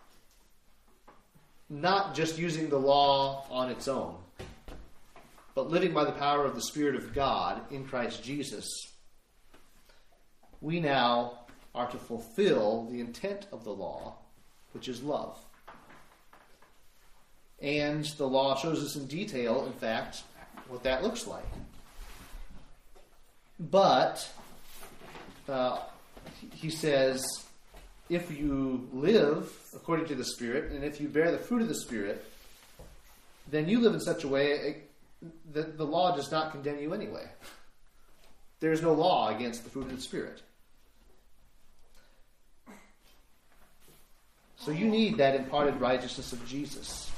not just using the law on its own, but living by the power of the Spirit of God in Christ Jesus, we now are to fulfill the intent of the law, which is love. And the law shows us in detail, in fact, what that looks like. But uh, he says, if you live according to the Spirit, and if you bear the fruit of the Spirit, then you live in such a way that the law does not condemn you anyway. There is no law against the fruit of the Spirit. So you need that imparted righteousness of Jesus.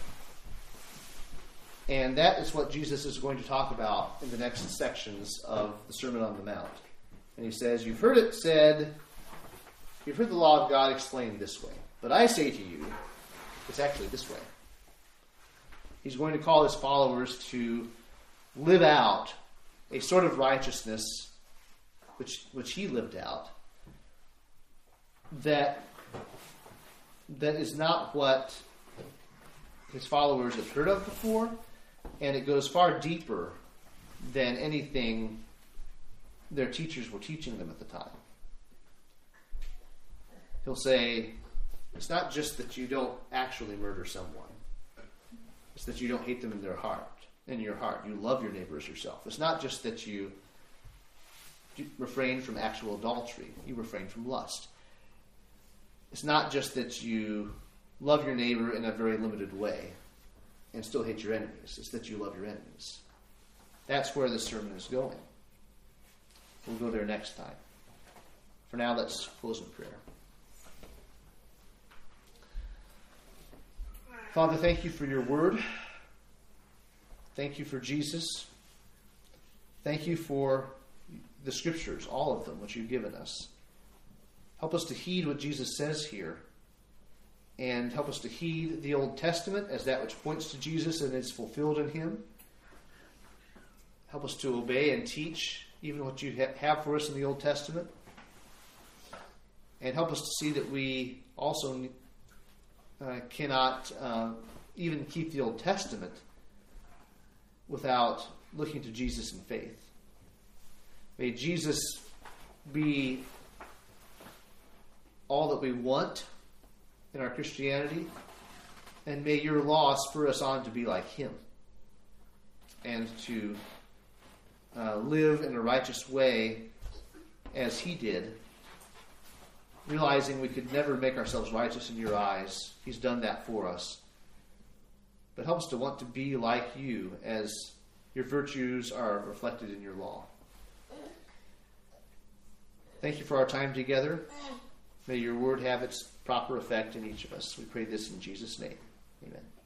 And that is what Jesus is going to talk about in the next sections of the Sermon on the Mount. And he says, "You've heard it said, you've heard the law of God explained this way. But I say to you, it's actually this way." He's going to call his followers to live out a sort of righteousness which, which he lived out that, that is not what his followers have heard of before. And it goes far deeper than anything their teachers were teaching them at the time. He'll say, It's not just that you don't actually murder someone. It's that you don't hate them in their heart, in your heart. You love your neighbor as yourself. It's not just that you refrain from actual adultery. You refrain from lust. It's not just that you love your neighbor in a very limited way and still hate your enemies. It's that you love your enemies. That's where this sermon is going. We'll go there next time. For now, let's close in prayer. Father, thank you for your word. Thank you for Jesus. Thank you for the scriptures, all of them, which you've given us. Help us to heed what Jesus says here, and help us to heed the Old Testament as that which points to Jesus and is fulfilled in him. Help us to obey and teach even what you have for us in the Old Testament. And help us to see that we also uh, cannot uh, even keep the Old Testament without looking to Jesus in faith. May Jesus be all that we want in our Christianity, and may your law spur us on to be like him and to uh, live in a righteous way as he did, realizing we could never make ourselves righteous in your eyes. He's done that for us. But help us to want to be like you as your virtues are reflected in your law. Thank you for our time together. May your word have its proper effect in each of us. We pray this in Jesus' name. Amen.